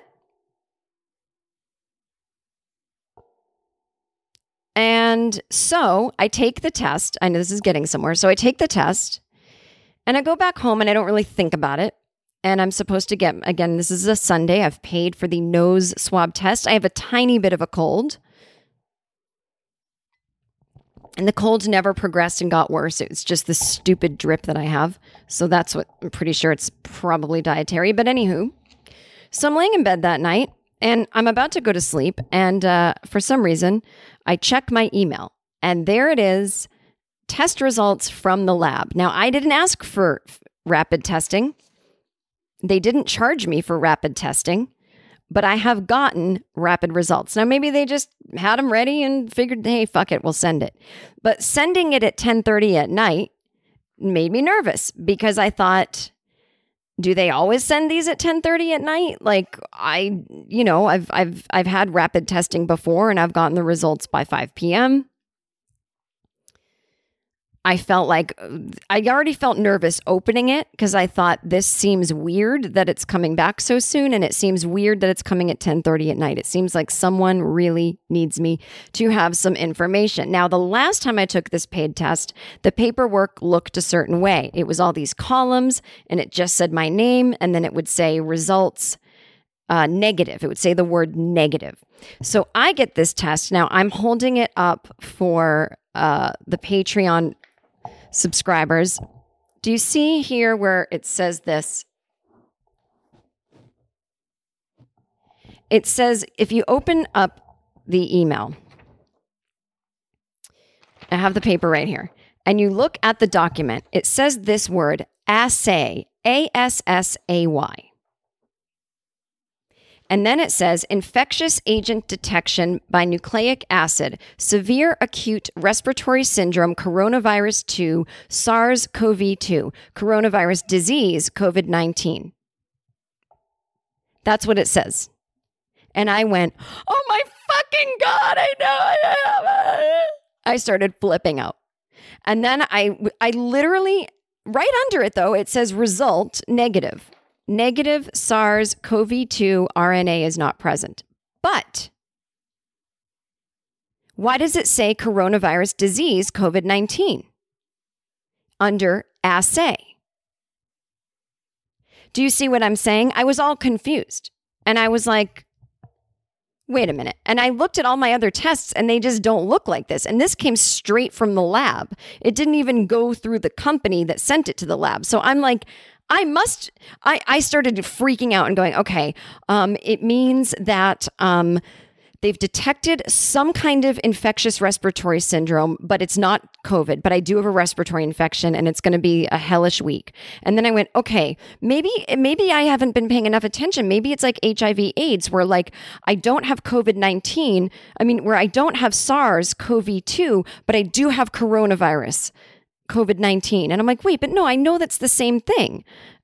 Speaker 5: And so I take the test. I know this is getting somewhere. So I take the test and I go back home and I don't really think about it. And I'm supposed to get, again, this is a Sunday. I've paid for the nose swab test. I have a tiny bit of a cold. And the cold never progressed and got worse. It's just this stupid drip that I have. So that's what I'm pretty sure it's probably dietary. But anywho, so I'm laying in bed that night and I'm about to go to sleep. And for some reason, I check my email and there it is, test results from the lab. Now, I didn't ask for rapid testing. They didn't charge me for rapid testing. But I have gotten rapid results. Now, maybe they just had them ready and figured, hey, fuck it, we'll send it. But sending it at 10:30 at night made me nervous because I thought, do they always send these at 10:30 at night? I've had rapid testing before and I've gotten the results by 5 p.m. I already felt nervous opening it because I thought this seems weird that it's coming back so soon. And it seems weird that it's coming at 10:30 at night. It seems like someone really needs me to have some information. Now, the last time I took this paid test, the paperwork looked a certain way. It was all these columns and it just said my name and then it would say results negative. It would say the word negative. So I get this test. Now I'm holding it up for the Patreon subscribers. Do you see here where it says this? It says, if you open up the email, I have the paper right here, and you look at the document, it says this word, assay, A-S-S-A-Y. And then it says infectious agent detection by nucleic acid, severe acute respiratory syndrome, coronavirus 2, SARS-CoV-2, coronavirus disease, COVID-19. That's what it says. And I went, oh my fucking God, I know. I started flipping out. And then I literally, right under it though, it says result negative. Negative SARS-CoV-2 RNA is not present. But why does it say coronavirus disease COVID-19 under assay? Do you see what I'm saying? I was all confused. And I was like, wait a minute. And I looked at all my other tests and they just don't look like this. And this came straight from the lab. It didn't even go through the company that sent it to the lab. So I'm like, I started freaking out and going, okay, it means that they've detected some kind of infectious respiratory syndrome, but it's not COVID, but I do have a respiratory infection and it's going to be a hellish week. And then I went, okay, maybe I haven't been paying enough attention. Maybe it's like HIV AIDS where like I don't have COVID-19. I mean, where I don't have SARS-CoV-2, but I do have coronavirus COVID-19. And I'm like, wait, but no, I know that's the same thing.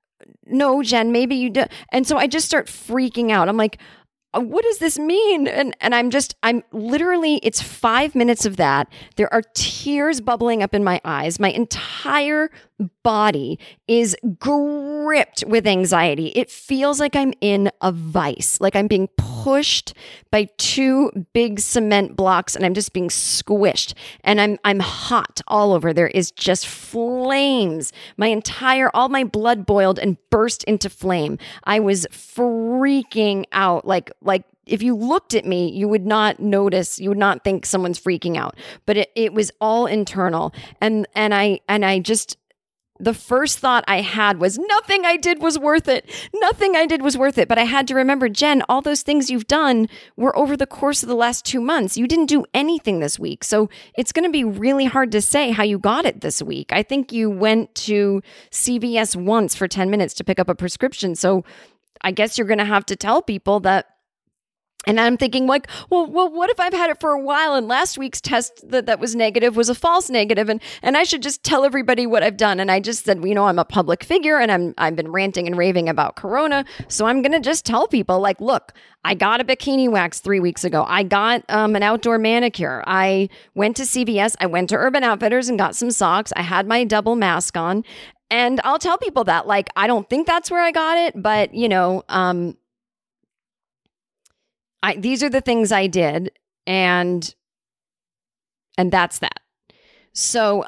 Speaker 5: No, Jen, maybe you do. And so I just start freaking out. I'm like, what does this mean? And I'm literally, it's 5 minutes of that. There are tears bubbling up in my eyes. My entire body is gripped with anxiety. It feels like I'm in a vice, like I'm being pushed by two big cement blocks and I'm just being squished and I'm hot all over. There is just flames. All my blood boiled and burst into flame. I was freaking out. Like if you looked at me, you would not notice, you would not think someone's freaking out, but it was all internal. And I just, the first thought I had was nothing I did was worth it. Nothing I did was worth it. But I had to remember, Jen, all those things you've done were over the course of the last 2 months. You didn't do anything this week. So it's going to be really hard to say how you got it this week. I think you went to CVS once for 10 minutes to pick up a prescription. So I guess you're going to have to tell people that. And I'm thinking like, well, what if I've had it for a while and last week's test that was negative was a false negative and I should just tell everybody what I've done. And I just said, I'm a public figure and I've been ranting and raving about Corona. So I'm going to just tell people like, look, I got a bikini wax 3 weeks ago. I got an outdoor manicure. I went to CVS. I went to Urban Outfitters and got some socks. I had my double mask on and I'll tell people that like, I don't think that's where I got it, but these are the things I did, and that's that. So,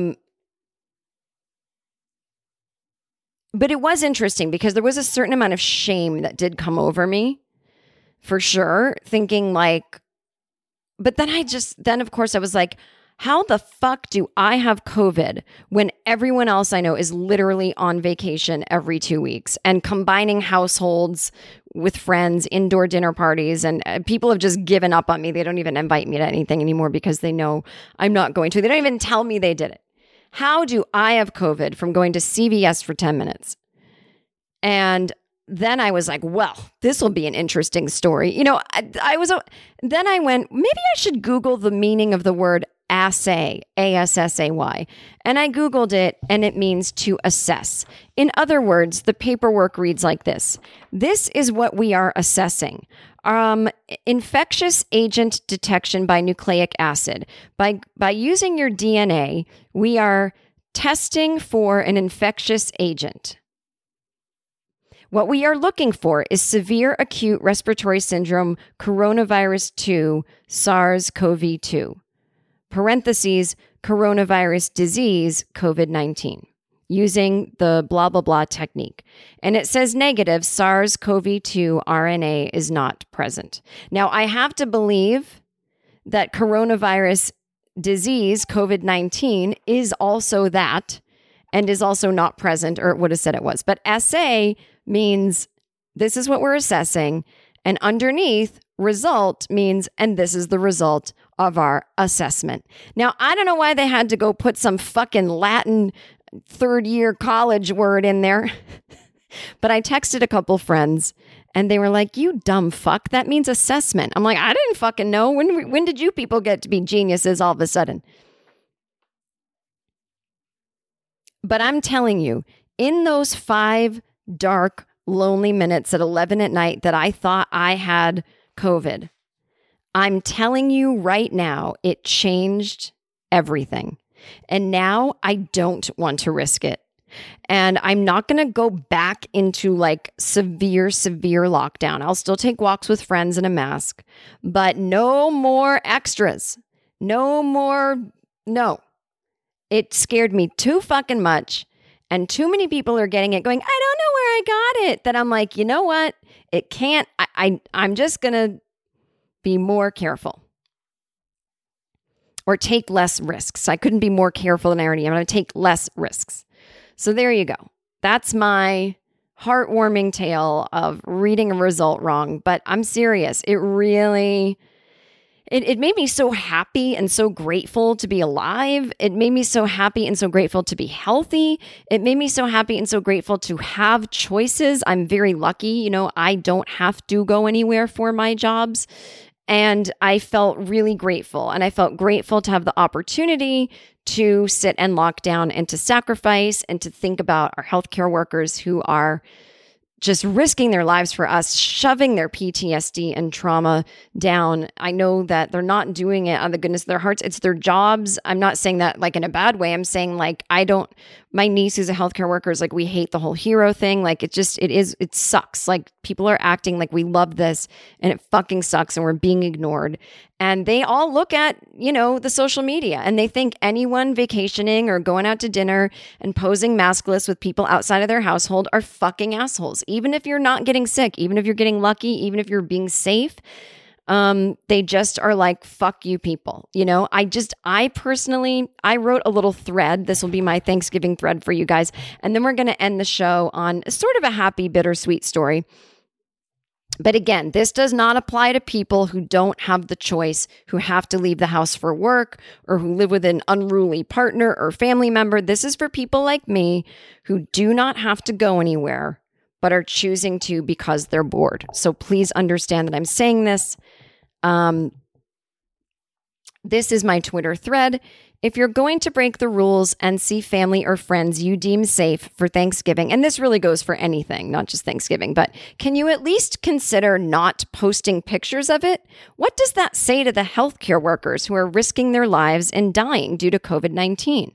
Speaker 5: but it was interesting because there was a certain amount of shame that did come over me, for sure, thinking like, but then of course I was like, how the fuck do I have COVID when everyone else I know is literally on vacation every 2 weeks and combining households with friends, indoor dinner parties, and people have just given up on me. They don't even invite me to anything anymore because they know I'm not going to. They don't even tell me they did it. How do I have COVID from going to CVS for 10 minutes? And then I was like, well, this will be an interesting story. Then I went, maybe I should Google the meaning of the word assay, ASSAY. And I Googled it and it means to assess. In other words, the paperwork reads like this. This is what we are assessing. Infectious agent detection by nucleic acid. By using your DNA, we are testing for an infectious agent. What we are looking for is severe acute respiratory syndrome, coronavirus 2, SARS-CoV-2. Parentheses, coronavirus disease, COVID-19, using the blah, blah, blah technique. And it says negative, SARS-CoV-2 RNA is not present. Now, I have to believe that coronavirus disease, COVID-19, is also that and is also not present, or it would have said it was. But assay means this is what we're assessing, and underneath, result means, and this is the result of our assessment. Now, I don't know why they had to go put some fucking Latin third-year college word in there, but I texted a couple friends, and they were like, you dumb fuck, that means assessment. I'm like, I didn't fucking know. When did you people get to be geniuses all of a sudden? But I'm telling you, in those 5 dark, lonely minutes at 11 at night that I thought I had COVID, I'm telling you right now, it changed everything. And now I don't want to risk it. And I'm not going to go back into like severe lockdown. I'll still take walks with friends in a mask, but no more extras. No. It scared me too fucking much. And too many people are getting it going, I don't know where I got it. That I'm like, you know what? It can't. I'm just going to be more careful. Or take less risks. I couldn't be more careful than I already am. I'm going to take less risks. So there you go. That's my heartwarming tale of reading a result wrong. But I'm serious. It really, it made me so happy and so grateful to be alive. It made me so happy and so grateful to be healthy. It made me so happy and so grateful to have choices. I'm very lucky. You know, I don't have to go anywhere for my jobs. And I felt really grateful. And I felt grateful to have the opportunity to sit and lock down and to sacrifice and to think about our healthcare workers who are just risking their lives for us, shoving their PTSD and trauma down. I know that they're not doing it out of the goodness of their hearts. It's their jobs. I'm not saying that like in a bad way. I'm saying like, my niece who's a healthcare worker is like, we hate the whole hero thing. Like it sucks. Like people are acting like we love this and it fucking sucks and we're being ignored. And they all look at, you know, the social media and they think anyone vacationing or going out to dinner and posing maskless with people outside of their household are fucking assholes. Even if you're not getting sick, even if you're getting lucky, even if you're being safe, they just are like, fuck you people. You know, I personally wrote a little thread. This will be my Thanksgiving thread for you guys. And then we're going to end the show on sort of a happy, bittersweet story. But again, this does not apply to people who don't have the choice, who have to leave the house for work, or who live with an unruly partner or family member. This is for people like me who do not have to go anywhere, but are choosing to because they're bored. So please understand that I'm saying this. This is my Twitter thread. If you're going to break the rules and see family or friends you deem safe for Thanksgiving, and this really goes for anything, not just Thanksgiving, but can you at least consider not posting pictures of it? What does that say to the healthcare workers who are risking their lives and dying due to COVID-19?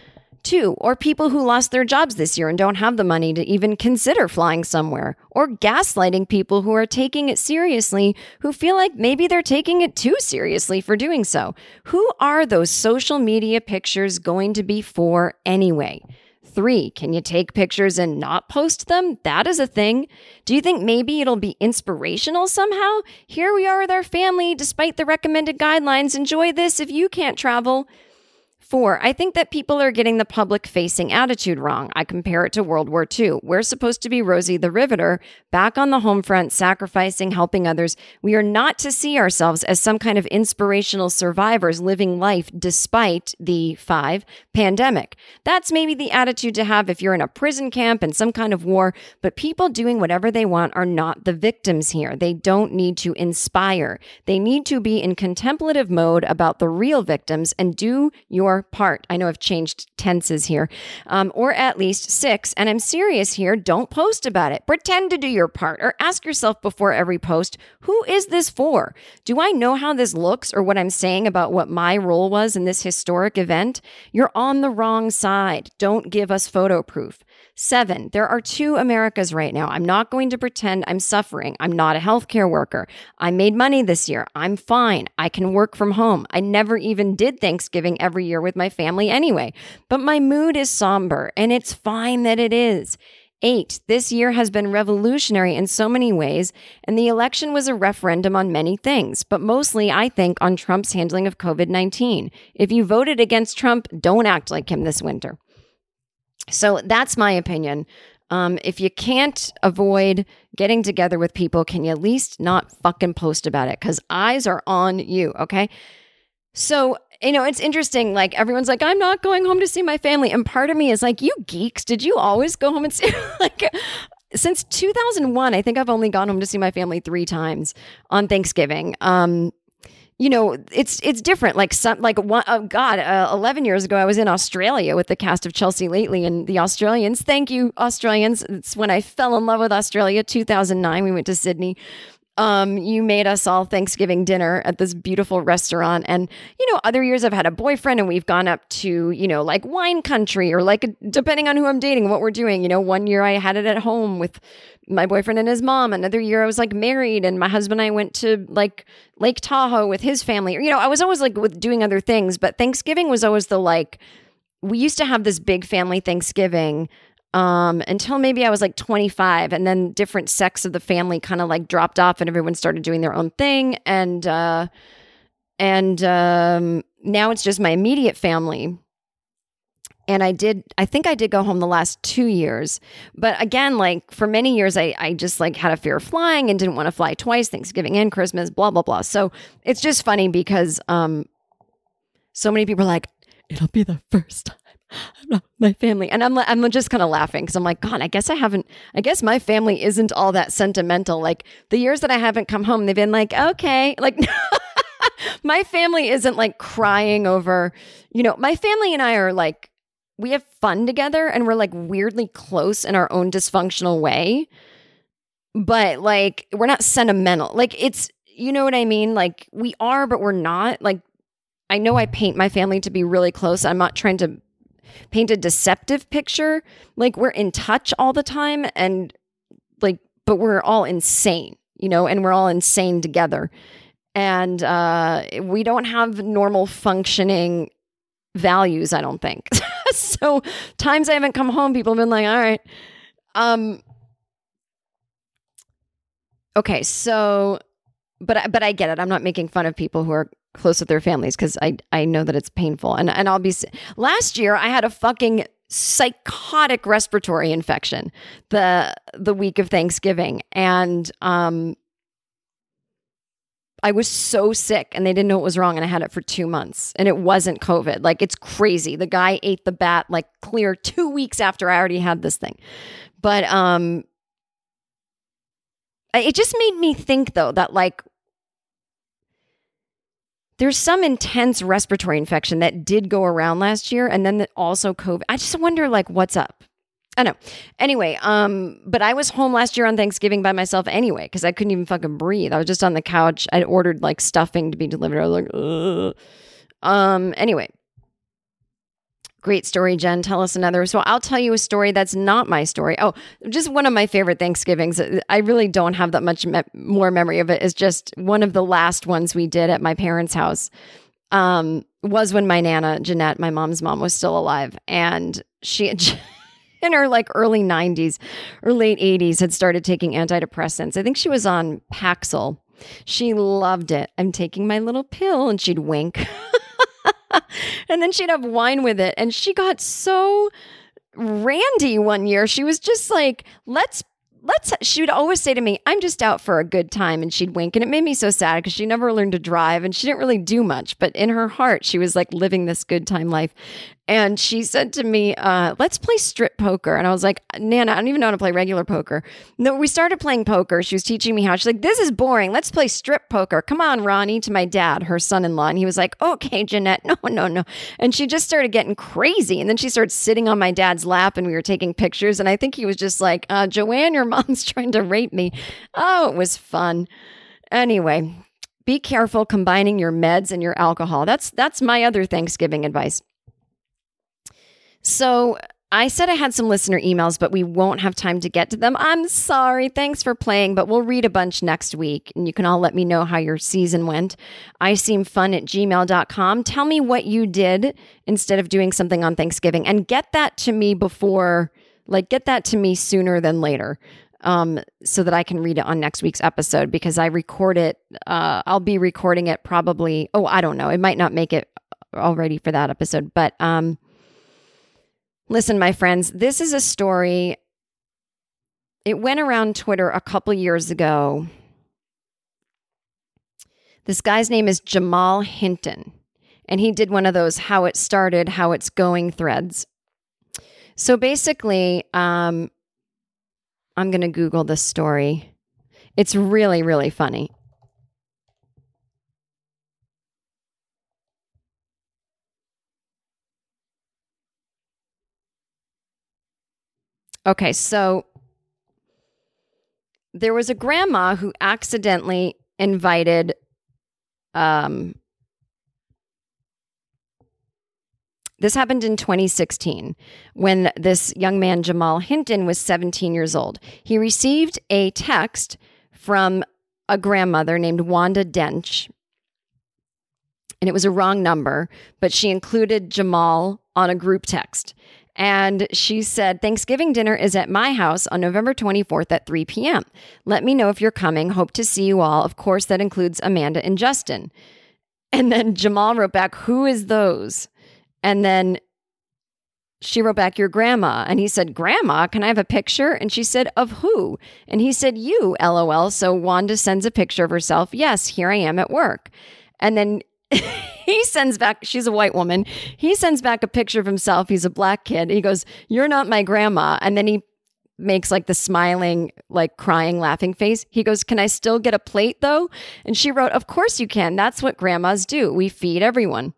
Speaker 5: 2, or people who lost their jobs this year and don't have the money to even consider flying somewhere, or gaslighting people who are taking it seriously, who feel like maybe they're taking it too seriously for doing so. Who are those social media pictures going to be for anyway? 3, can you take pictures and not post them? That is a thing. Do you think maybe it'll be inspirational somehow? Here we are with our family, despite the recommended guidelines. Enjoy this if you can't travel. 4, I think that people are getting the public-facing attitude wrong. I compare it to World War II. We're supposed to be Rosie the Riveter, back on the home front, sacrificing, helping others. We are not to see ourselves as some kind of inspirational survivors living life despite the 5 pandemic. That's maybe the attitude to have if you're in a prison camp in some kind of war, but people doing whatever they want are not the victims here. They don't need to inspire. They need to be in contemplative mode about the real victims and do your part. I know I've changed tenses here. Or at least 6, and I'm serious here, don't post about it. Pretend to do your part or ask yourself before every post, who is this for? Do I know how this looks or what I'm saying about what my role was in this historic event? You're on the wrong side. Don't give us photo proof. 7, there are 2 Americas right now. I'm not going to pretend I'm suffering. I'm not a healthcare worker. I made money this year. I'm fine. I can work from home. I never even did Thanksgiving every year with my family anyway. But my mood is somber, and it's fine that it is. 8, this year has been revolutionary in so many ways, and the election was a referendum on many things, but mostly, I think, on Trump's handling of COVID-19. If you voted against Trump, don't act like him this winter. So that's my opinion. If you can't avoid getting together with people, can you at least not fucking post about it? Because eyes are on you, okay? So, you know, it's interesting. Like, everyone's like, I'm not going home to see my family. And part of me is like, you geeks, did you always go home and see? Like, since 2001, I think I've only gone home to see my family 3 times on Thanksgiving. You know, it's different. 11 years ago, I was in Australia with the cast of Chelsea Lately and the Australians. Thank you, Australians. It's when I fell in love with Australia, 2009. We went to Sydney. You made us all Thanksgiving dinner at this beautiful restaurant. And, other years I've had a boyfriend and we've gone up to, like wine country or like depending on who I'm dating, what we're doing. One year I had it at home with my boyfriend and his mom. Another year I was like married and my husband and I went to like Lake Tahoe with his family. I was always like with doing other things, but Thanksgiving was always we used to have this big family Thanksgiving until maybe I was like 25, and then different sects of the family kind of like dropped off and everyone started doing their own thing. And now it's just my immediate family. And I think I did go home the last 2 years. But again, like for many years, I just like had a fear of flying and didn't want to fly twice, Thanksgiving and Christmas, blah, blah, blah. So it's just funny because so many people are like, it'll be the first time I'm not with my family. And I'm just kind of laughing because I'm like, God, I guess my family isn't all that sentimental. Like the years that I haven't come home, they've been like, okay, like my family isn't like crying over, my family and I are like, we have fun together and we're like weirdly close in our own dysfunctional way. But like, we're not sentimental. Like it's, you know what I mean? Like we are, but we're not. Like, I know I paint my family to be really close. I'm not trying to paint a deceptive picture. Like we're in touch all the time and like, but we're all insane, and we're all insane together. And we don't have normal functioning values, I don't think. So times I haven't come home, people have been like, all right. Okay, so, but I get it. I'm not making fun of people who are close with their families because I know that it's painful. And I'll be, last year I had a fucking psychotic respiratory infection the week of Thanksgiving. And I was so sick and they didn't know what was wrong and I had it for 2 months and it wasn't COVID. Like it's crazy. The guy ate the bat like clear 2 weeks after I already had this thing. But it just made me think though that like there's some intense respiratory infection that did go around last year and then also COVID. I just wonder like what's up. I know. Anyway, but I was home last year on Thanksgiving by myself anyway, because I couldn't even fucking breathe. I was just on the couch. I'd ordered like stuffing to be delivered. I was like, ugh. Anyway. Great story, Jen. Tell us another. So I'll tell you a story that's not my story. Oh, just one of my favorite Thanksgivings. I really don't have that much more memory of it. It's just one of the last ones we did at my parents' house was when my Nana, Jeanette, my mom's mom, was still alive. And she had in her like early 90s or late 80s had started taking antidepressants. I think she was on Paxil. She loved it. I'm taking my little pill, and she'd wink. And then she'd have wine with it. And she got so randy one year. She was just like, she would always say to me, I'm just out for a good time. And she'd wink. And it made me so sad because she never learned to drive and she didn't really do much. But in her heart, she was like living this good time life. And she said to me, let's play strip poker. And I was like, Nana, I don't even know how to play regular poker. No, we started playing poker. She was teaching me how. She's like, this is boring. Let's play strip poker. Come on, Ronnie, to my dad, her son-in-law. And he was like, okay, Jeanette, no. And she just started getting crazy. And then she started sitting on my dad's lap and we were taking pictures. And I think he was just like, Joanne, your mom's trying to rape me. Oh, it was fun. Anyway, be careful combining your meds and your alcohol. That's my other Thanksgiving advice. So I said I had some listener emails, but we won't have time to get to them. I'm sorry. Thanks for playing, but we'll read a bunch next week and you can all let me know how your season went. iseemfun@gmail.com. Tell me what you did instead of doing something on Thanksgiving and get that to me sooner than later. So that I can read it on next week's episode because I record it. I'll be recording it probably. Oh, I don't know. It might not make it already for that episode, but, listen, my friends, this is a story. It went around Twitter a couple years ago. This guy's name is Jamal Hinton, and he did one of those how it started, how it's going threads. So basically, I'm going to Google this story. It's really, really funny. Okay, so there was a grandma who accidentally invited this happened in 2016 when this young man, Jamal Hinton, was 17 years old. He received a text from a grandmother named Wanda Dench, and it was a wrong number, but she included Jamal on a group text. And she said, Thanksgiving dinner is at my house on November 24th at 3 p.m. Let me know if you're coming. Hope to see you all. Of course, that includes Amanda and Justin. And then Jamal wrote back, who is those? And then she wrote back, your grandma. And he said, Grandma, can I have a picture? And she said, of who? And he said, you, LOL. So Wanda sends a picture of herself. Yes, here I am at work. And then he sends back, she's a white woman. He sends back a picture of himself. He's a black kid. He goes, you're not my grandma. And then he makes like the smiling, like crying, laughing face. He goes, can I still get a plate though? And she wrote, of course you can. That's what grandmas do. We feed everyone.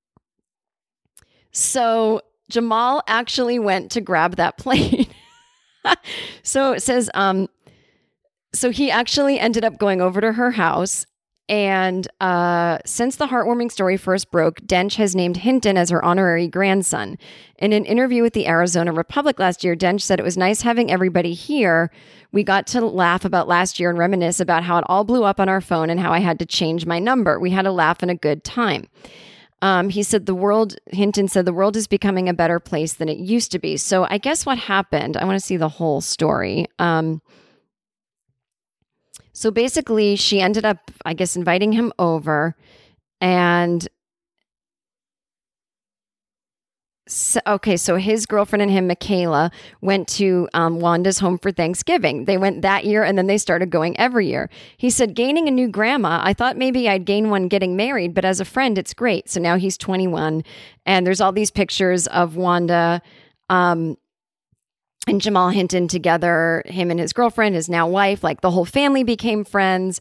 Speaker 5: So Jamal actually went to grab that plate. So it says, so he actually ended up going over to her house. And since the heartwarming story first broke, Dench has named Hinton as her honorary grandson. In an interview with the Arizona Republic last year, Dench said it was nice having everybody here. We got to laugh about last year and reminisce about how it all blew up on our phone and how I had to change my number. We had a laugh and a good time. He said Hinton said the world is becoming a better place than it used to be. So I guess what happened, I want to see the whole story. So basically she ended up, I guess, inviting him over, and so his girlfriend and him, Michaela, went to Wanda's home for Thanksgiving. They went that year, and then they started going every year. He said, gaining a new grandma, I thought maybe I'd gain one getting married, but as a friend, it's great. So now he's 21, and there's all these pictures of Wanda and Jamal Hinton together, him and his girlfriend, his now wife, like the whole family became friends.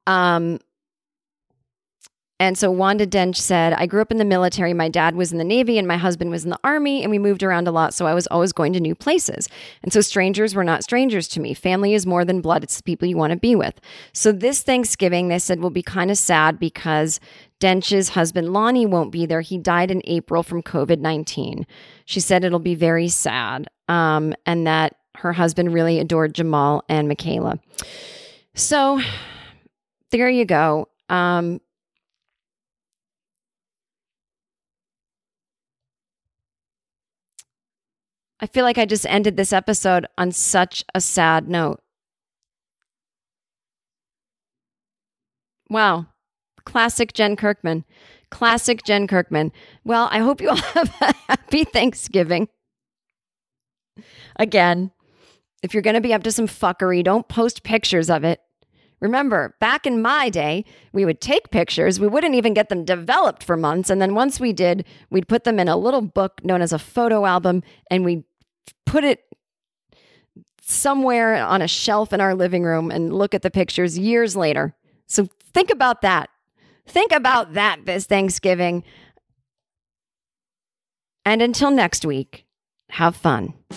Speaker 5: And so Wanda Dench said, I grew up in the military. My dad was in the Navy and my husband was in the Army, and we moved around a lot. So I was always going to new places. And so strangers were not strangers to me. Family is more than blood. It's the people you want to be with. So this Thanksgiving, they said, will be kind of sad because Dench's husband, Lonnie, won't be there. He died in April from COVID-19. She said it'll be very sad, and that her husband really adored Jamal and Michaela. So there you go. I feel like I just ended this episode on such a sad note. Wow. Classic Jen Kirkman. Classic Jen Kirkman. Well, I hope you all have a happy Thanksgiving. Again, if you're going to be up to some fuckery, don't post pictures of it. Remember, back in my day, we would take pictures. We wouldn't even get them developed for months. And then once we did, we'd put them in a little book known as a photo album, and we'd put it somewhere on a shelf in our living room and look at the pictures years later. So think about that. Think about that this Thanksgiving. And until next week, have fun.